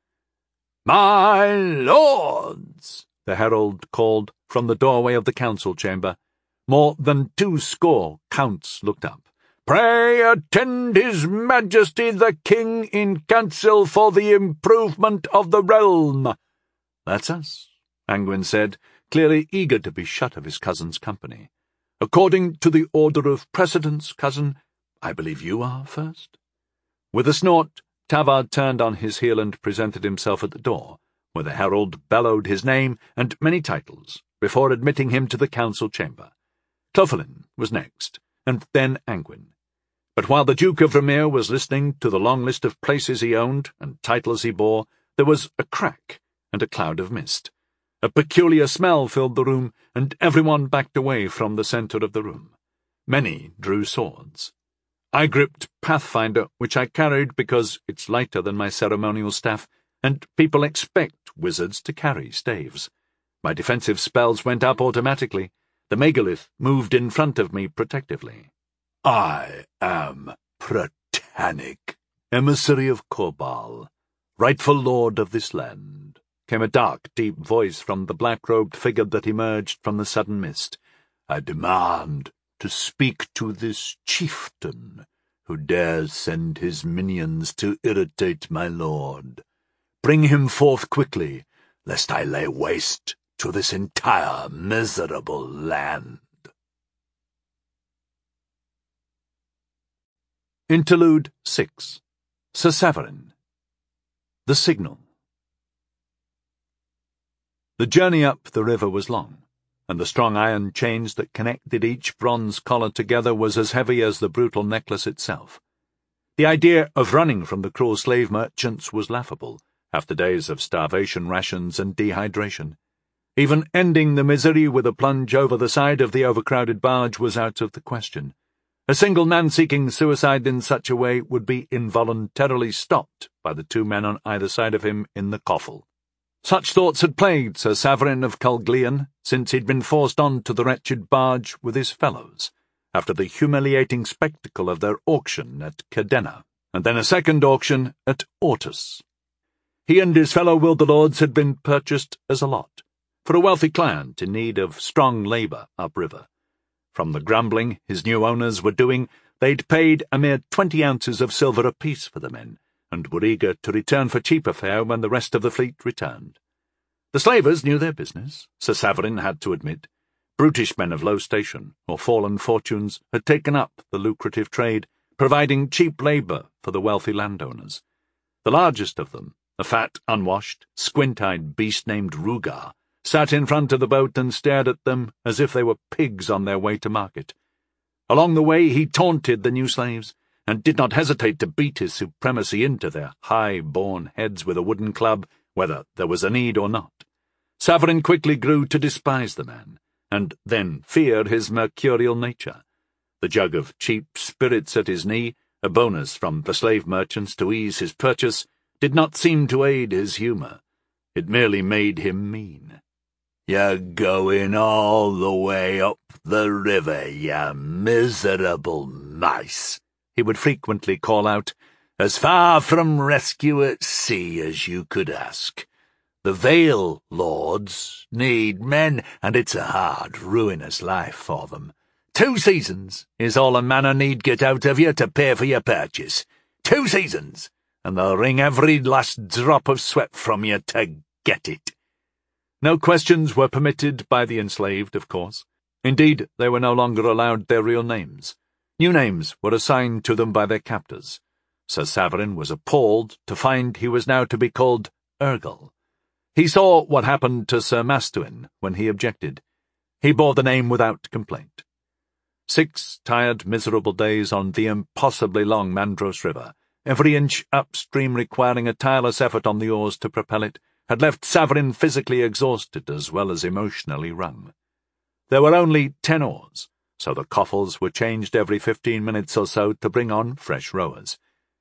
"My lords," the herald called from the doorway of the council chamber. More than 20 counts looked up. "Pray attend His Majesty the King in council for the improvement of the realm." "That's us," Angwin said, clearly eager to be shut of his cousin's company. "According to the order of precedence, cousin, I believe you are first." With a snort, Tavard turned on his heel and presented himself at the door, where the herald bellowed his name and many titles before admitting him to the council chamber. Clofelyn was next, and then Angwin. But while the Duke of Vermeer was listening to the long list of places he owned and titles he bore, there was a crack and a cloud of mist. A peculiar smell filled the room, and everyone backed away from the centre of the room. Many drew swords. I gripped Pathfinder, which I carried because it's lighter than my ceremonial staff, and people expect wizards to carry staves. My defensive spells went up automatically. The megalith moved in front of me protectively. "I am Pratanic, emissary of Korbal, rightful lord of this land," came a dark, deep voice from the black-robed figure that emerged from the sudden mist. "I demand to speak to this chieftain who dares send his minions to irritate my lord. Bring him forth quickly, lest I lay waste to this entire miserable land." Interlude 6. Sir Saverin. The Signal. The journey up the river was long, and the strong iron chains that connected each bronze collar together was as heavy as the brutal necklace itself. The idea of running from the cruel slave merchants was laughable, after days of starvation rations and dehydration. Even ending the misery with a plunge over the side of the overcrowded barge was out of the question. A single man seeking suicide in such a way would be involuntarily stopped by the 2 men on either side of him in the coffle. Such thoughts had plagued Sir Saverin of Culglian since he'd been forced on to the wretched barge with his fellows, after the humiliating spectacle of their auction at Cadena, and then a second auction at Ortus. He and his fellow Wilderlords had been purchased as a lot, for a wealthy client in need of strong labour upriver. From the grumbling his new owners were doing, they'd paid a mere 20 ounces of silver apiece for the men, and were eager to return for cheaper fare when the rest of the fleet returned. The slavers knew their business, Sir Saverin had to admit. Brutish men of low station or fallen fortunes had taken up the lucrative trade, providing cheap labour for the wealthy landowners. The largest of them, a fat, unwashed, squint-eyed beast named Rugar, sat in front of the boat and stared at them as if they were pigs on their way to market. Along the way he taunted the new slaves, and did not hesitate to beat his supremacy into their high-born heads with a wooden club, whether there was a need or not. Saverin quickly grew to despise the man, and then fear his mercurial nature. The jug of cheap spirits at his knee, a bonus from the slave merchants to ease his purchase, did not seem to aid his humour. It merely made him mean. "You're going all the way up the river, you miserable mice," he would frequently call out, "as far from rescue at sea as you could ask. The Vale lords need men, and it's a hard, ruinous life for them. 2 seasons is all a manor need get out of you to pay for your purchase. 2 seasons, and they'll wring every last drop of sweat from you to get it." No questions were permitted by the enslaved, of course. Indeed, they were no longer allowed their real names. New names were assigned to them by their captors. Sir Savarin was appalled to find he was now to be called Urgle. He saw what happened to Sir Mastuin when he objected. He bore the name without complaint. 6 tired, miserable days on the impossibly long Mandros River, every inch upstream requiring a tireless effort on the oars to propel it, had left Savarin physically exhausted as well as emotionally wrung. There were only 10 oars, so the coffles were changed every 15 minutes or so to bring on fresh rowers.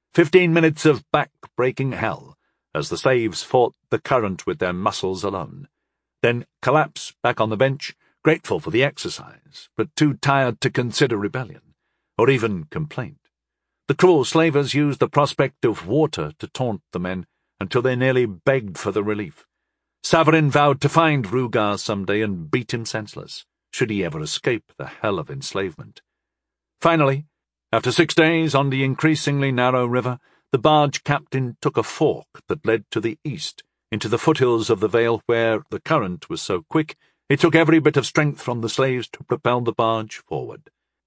15 minutes of back-breaking hell, as the slaves fought the current with their muscles alone. Then collapse back on the bench, grateful for the exercise, but too tired to consider rebellion, or even complaint. The cruel slavers used the prospect of water to taunt the men until they nearly begged for the relief. Savarin vowed to find Rugar some day and beat him senseless, should he ever escape the hell of enslavement. Finally, after 6 days on the increasingly narrow river, the barge captain took a fork that led to the east, into the foothills of the Vale, where the current was so quick it took every bit of strength from the slaves to propel the barge forward.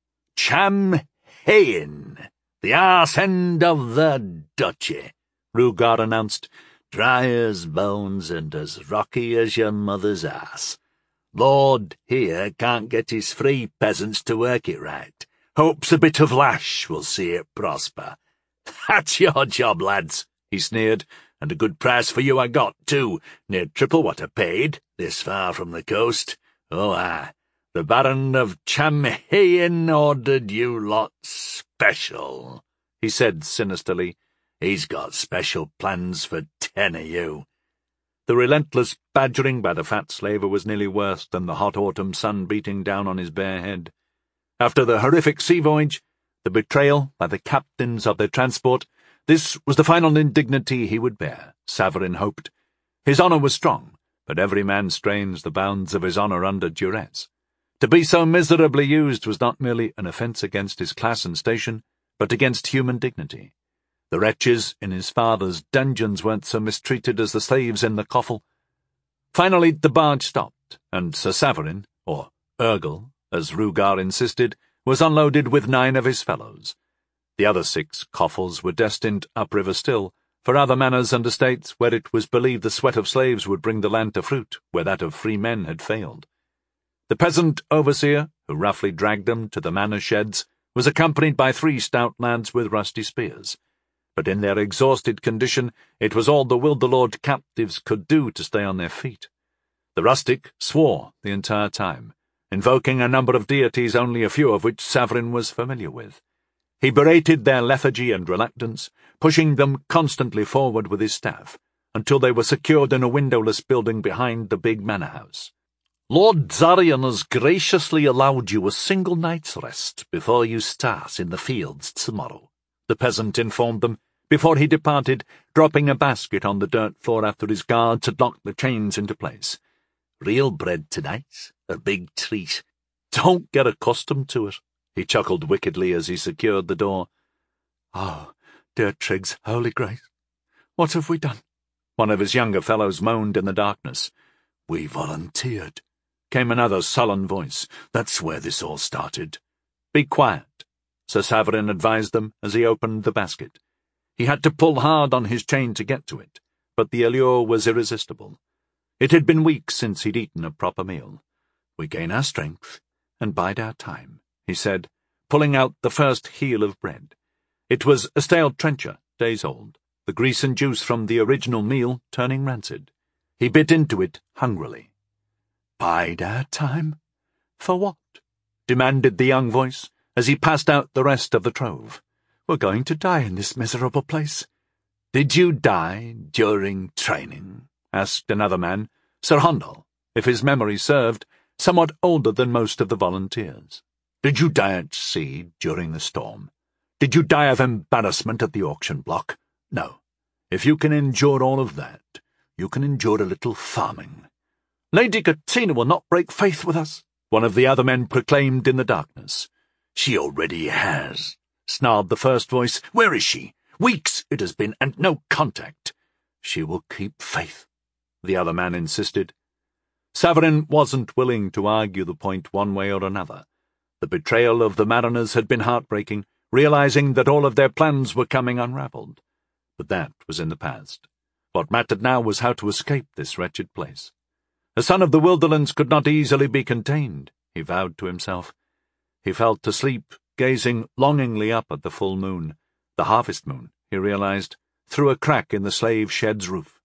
"Cham Hain, the arse end of the duchy," Rugar announced, "dry as bones and as rocky as your mother's ass. Lord here can't get his free peasants to work it right. Hopes a bit of lash will see it prosper. That's your job, lads," he sneered, "and a good price for you I got, too, near triple what I paid, this far from the coast. Oh, aye, the Baron of Chamhain ordered you lot special," he said sinisterly. "He's got special plans for 10 of you." The relentless badgering by the fat slaver was nearly worse than the hot autumn sun beating down on his bare head. After the horrific sea voyage, the betrayal by the captains of their transport, this was the final indignity he would bear, Savarin hoped. His honour was strong, but every man strains the bounds of his honour under duress. To be so miserably used was not merely an offence against his class and station, but against human dignity. The wretches in his father's dungeons weren't so mistreated as the slaves in the coffle. Finally the barge stopped, and Sir Savarin, or Urgle, as Rugar insisted, was unloaded with 9 of his fellows. The other 6 coffles were destined upriver still, for other manors and estates where it was believed the sweat of slaves would bring the land to fruit, where that of free men had failed. The peasant overseer, who roughly dragged them to the manor sheds, was accompanied by 3 stout lads with rusty spears. But in their exhausted condition it was all the Wilderlord captives could do to stay on their feet. The rustic swore the entire time, invoking a number of deities only a few of which Savarin was familiar with. He berated their lethargy and reluctance, pushing them constantly forward with his staff, until they were secured in a windowless building behind the big manor house. "Lord Zarian has graciously allowed you a single night's rest before you start in the fields tomorrow," the peasant informed them, before he departed, dropping a basket on the dirt floor after his guards had locked the chains into place. "Real bread tonight, a big treat. Don't get accustomed to it," he chuckled wickedly as he secured the door. "Oh, dear Triggs, holy grace, what have we done?" one of his younger fellows moaned in the darkness. "We volunteered," came another sullen voice. "That's where this all started." "Be quiet," Sir Savarin advised them as he opened the basket. He had to pull hard on his chain to get to it, but the allure was irresistible. It had been weeks since he'd eaten a proper meal. "We gain our strength and bide our time," he said, pulling out the first heel of bread. It was a stale trencher, days old, the grease and juice from the original meal turning rancid. He bit into it hungrily. "Bide our time? For what?" demanded the young voice, as he passed out the rest of the trove. "We're going to die in this miserable place." "Did you die during training?" asked another man, Sir Hondal, if his memory served, somewhat older than most of the volunteers. "Did you die at sea during the storm? Did you die of embarrassment at the auction block? No. If you can endure all of that, you can endure a little farming." "Lady Katina will not break faith with us," one of the other men proclaimed in the darkness. "She already has," snarled the first voice. "Where is she? Weeks it has been, and no contact." "She will keep faith," the other man insisted. Savarin wasn't willing to argue the point one way or another. The betrayal of the mariners had been heartbreaking, realizing that all of their plans were coming unraveled. But that was in the past. What mattered now was how to escape this wretched place. A son of the Wilderlands could not easily be contained, he vowed to himself. He fell to sleep, gazing longingly up at the full moon, the harvest moon, he realized, through a crack in the slave shed's roof.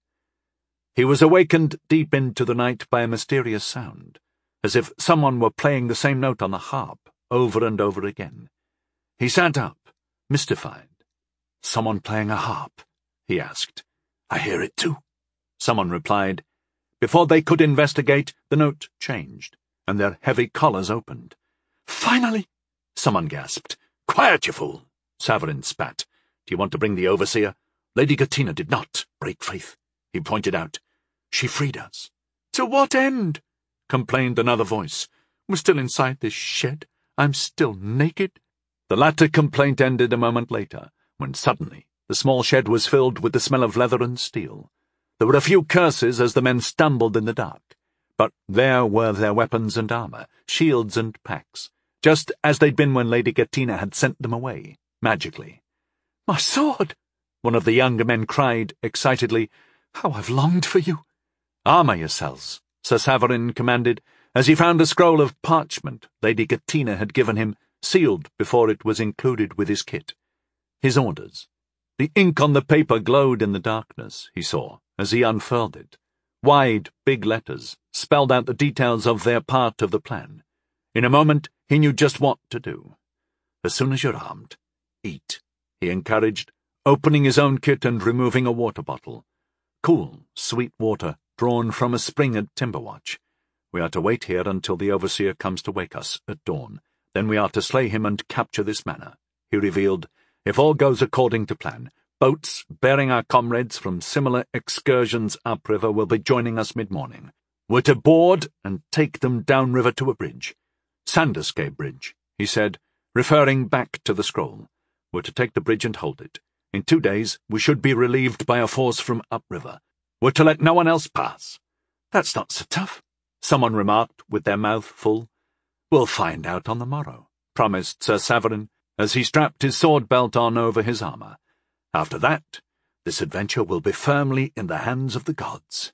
He was awakened deep into the night by a mysterious sound, as if someone were playing the same note on the harp over and over again. He sat up, mystified. "Someone playing a harp?" he asked. "I hear it too," someone replied. Before they could investigate, the note changed, and their heavy collars opened. "Finally!" someone gasped. "Quiet, you fool!" Savarin spat. "Do you want to bring the overseer? Lady Katina did not break faith," he pointed out. "She freed us." "To what end?" complained another voice. "We're still inside this shed. I'm still naked." The latter complaint ended a moment later, when suddenly the small shed was filled with the smell of leather and steel. There were a few curses as the men stumbled in the dark, but there were their weapons and armor, shields and packs, just as they'd been when Lady Katina had sent them away, magically. "My sword!" one of the younger men cried excitedly. "How I've longed for you!" "Armor yourselves," Sir Savarin commanded, as he found a scroll of parchment Lady Katina had given him, sealed before it was included with his kit. His orders. The ink on the paper glowed in the darkness, he saw, as he unfurled it. Wide, big letters spelled out the details of their part of the plan. In a moment, he knew just what to do. "As soon as you're armed, eat," he encouraged, opening his own kit and removing a water bottle. Cool, sweet water drawn from a spring at Timberwatch. "We are to wait here until the overseer comes to wake us at dawn. Then we are to slay him and capture this manor," he revealed. "If all goes according to plan, boats bearing our comrades from similar excursions upriver will be joining us mid-morning. We're to board and take them downriver to a bridge. Sanderscape Bridge," he said, referring back to the scroll. "We're to take the bridge and hold it. In 2 days we should be relieved by a force from upriver. We're to let no one else pass." "That's not so tough," someone remarked with their mouth full. "We'll find out on the morrow," promised Sir Savarin, as he strapped his sword belt on over his armor. "After that, this adventure will be firmly in the hands of the gods.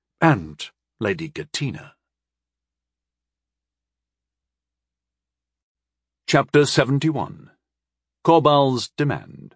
And Lady Katina." Chapter 71. Corbal's Demand.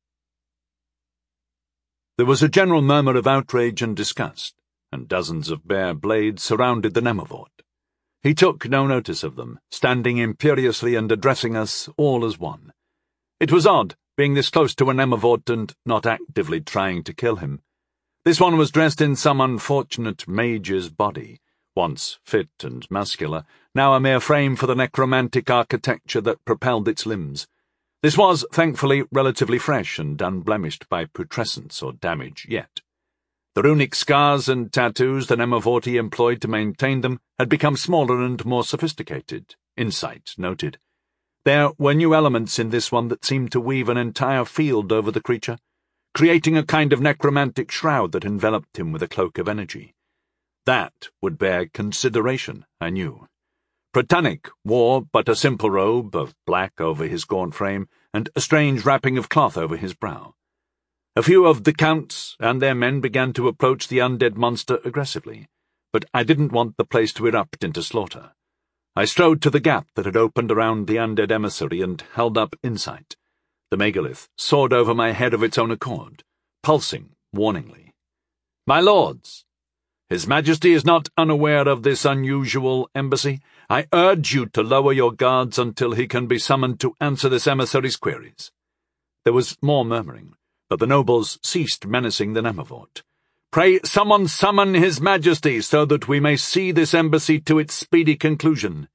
There was a general murmur of outrage and disgust, and dozens of bare blades surrounded the Nemavort. He took no notice of them, standing imperiously and addressing us all as one. It was odd, being this close to a Nemavort and not actively trying to kill him. This one was dressed in some unfortunate mage's body, once fit and muscular, now a mere frame for the necromantic architecture that propelled its limbs. This was, thankfully, relatively fresh and unblemished by putrescence or damage yet. The runic scars and tattoos the Nemavorti employed to maintain them had become smaller and more sophisticated, Insight noted. There were new elements in this one that seemed to weave an entire field over the creature, creating a kind of necromantic shroud that enveloped him with a cloak of energy. That would bear consideration, I knew. Protanic wore but a simple robe of black over his gaunt frame and a strange wrapping of cloth over his brow. A few of the counts and their men began to approach the undead monster aggressively, but I didn't want the place to erupt into slaughter. I strode to the gap that had opened around the undead emissary and held up Insight. The megalith soared over my head of its own accord, pulsing warningly. "My lords, His Majesty is not unaware of this unusual embassy. I urge you to lower your guards until he can be summoned to answer this emissary's queries." There was more murmuring, but the nobles ceased menacing the Nemavort. Pray someone summon His Majesty so that we may see this embassy to its speedy conclusion.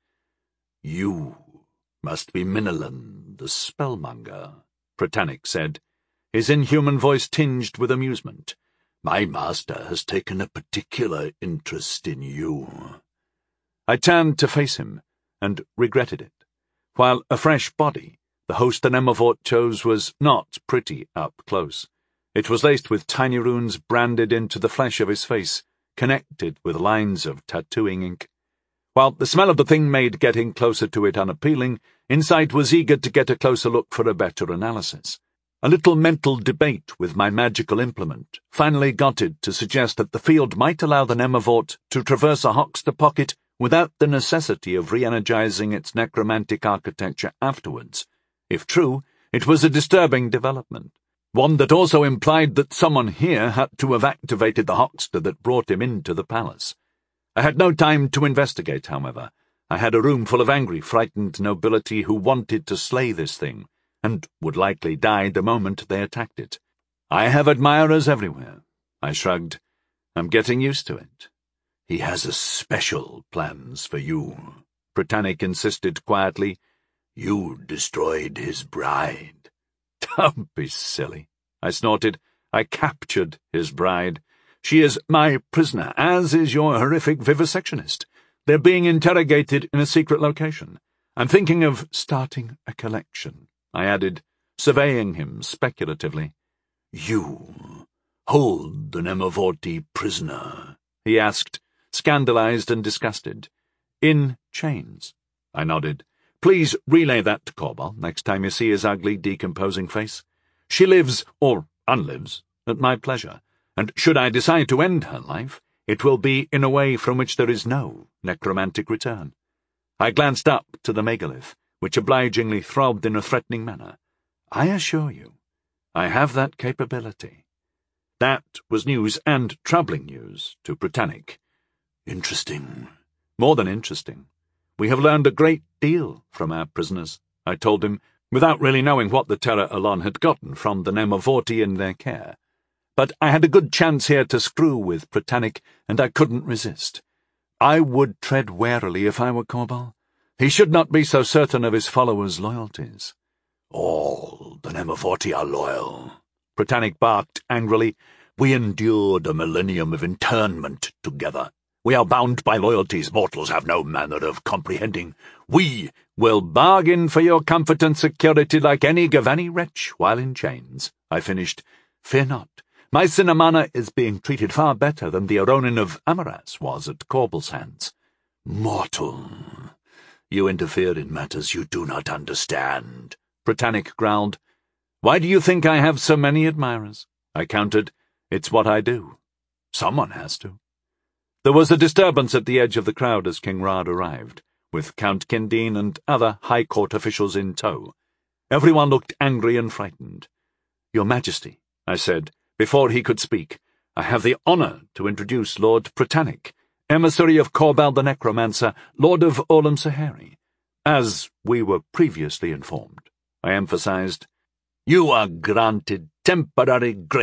You must be Minilan, the spellmonger, Pritanik said, his inhuman voice tinged with amusement. My master has taken a particular interest in you. I turned to face him, and regretted it. While a fresh body, the host the Nemavort chose was not pretty up close. It was laced with tiny runes branded into the flesh of his face, connected with lines of tattooing ink. While the smell of the thing made getting closer to it unappealing, Insight was eager to get a closer look for a better analysis. A little mental debate with my magical implement finally got it to suggest that the field might allow the Nemavort to traverse a Hoxter pocket without the necessity of re-energizing its necromantic architecture afterwards. If true, it was a disturbing development, one that also implied that someone here had to have activated the Hoxter that brought him into the palace. I had no time to investigate, however. I had a room full of angry, frightened nobility who wanted to slay this thing, and would likely die the moment they attacked it. I have admirers everywhere. I shrugged. I'm getting used to it. He has a special plans for you, Pritanik insisted quietly. You destroyed his bride. Don't be silly, I snorted. I captured his bride. She is my prisoner, as is your horrific vivisectionist. They're being interrogated in a secret location. I'm thinking of starting a collection, I added, surveying him speculatively. You hold the Nemavorti prisoner? He asked, scandalized and disgusted. In chains, I nodded. Please relay that to Korbal next time you see his ugly, decomposing face. She lives, or unlives, at my pleasure, and should I decide to end her life, it will be in a way from which there is no necromantic return. I glanced up to the megalith, which obligingly throbbed in a threatening manner. I assure you, I have that capability. That was news, and troubling news, to Pritanik. Interesting. More than interesting. We have learned a great deal from our prisoners, I told him, without really knowing what the Terra Alon had gotten from the Nemavorti in their care. But I had a good chance here to screw with Pritanik, and I couldn't resist. I would tread warily if I were Korbal. He should not be so certain of his followers' loyalties. All the Nemavorti are loyal, Pritanik barked angrily. We endured a millennium of internment together. We are bound by loyalties mortals have no manner of comprehending. We will bargain for your comfort and security like any Gavani wretch while in chains, I finished. Fear not. My Cinnamana is being treated far better than the Aronin of Amaras was at Korbal's hands. Mortal, you interfere in matters you do not understand, Pritanik growled. Why do you think I have so many admirers? I countered. It's what I do. Someone has to. There was a disturbance at the edge of the crowd as King Rad arrived, with Count Kindine and other High Court officials in tow. Everyone looked angry and frightened. Your Majesty, I said, before he could speak, I have the honour to introduce Lord Pritanik, emissary of Korbal the Necromancer, Lord of Olam Sahari. As we were previously informed, I emphasized. You are granted temporary grace.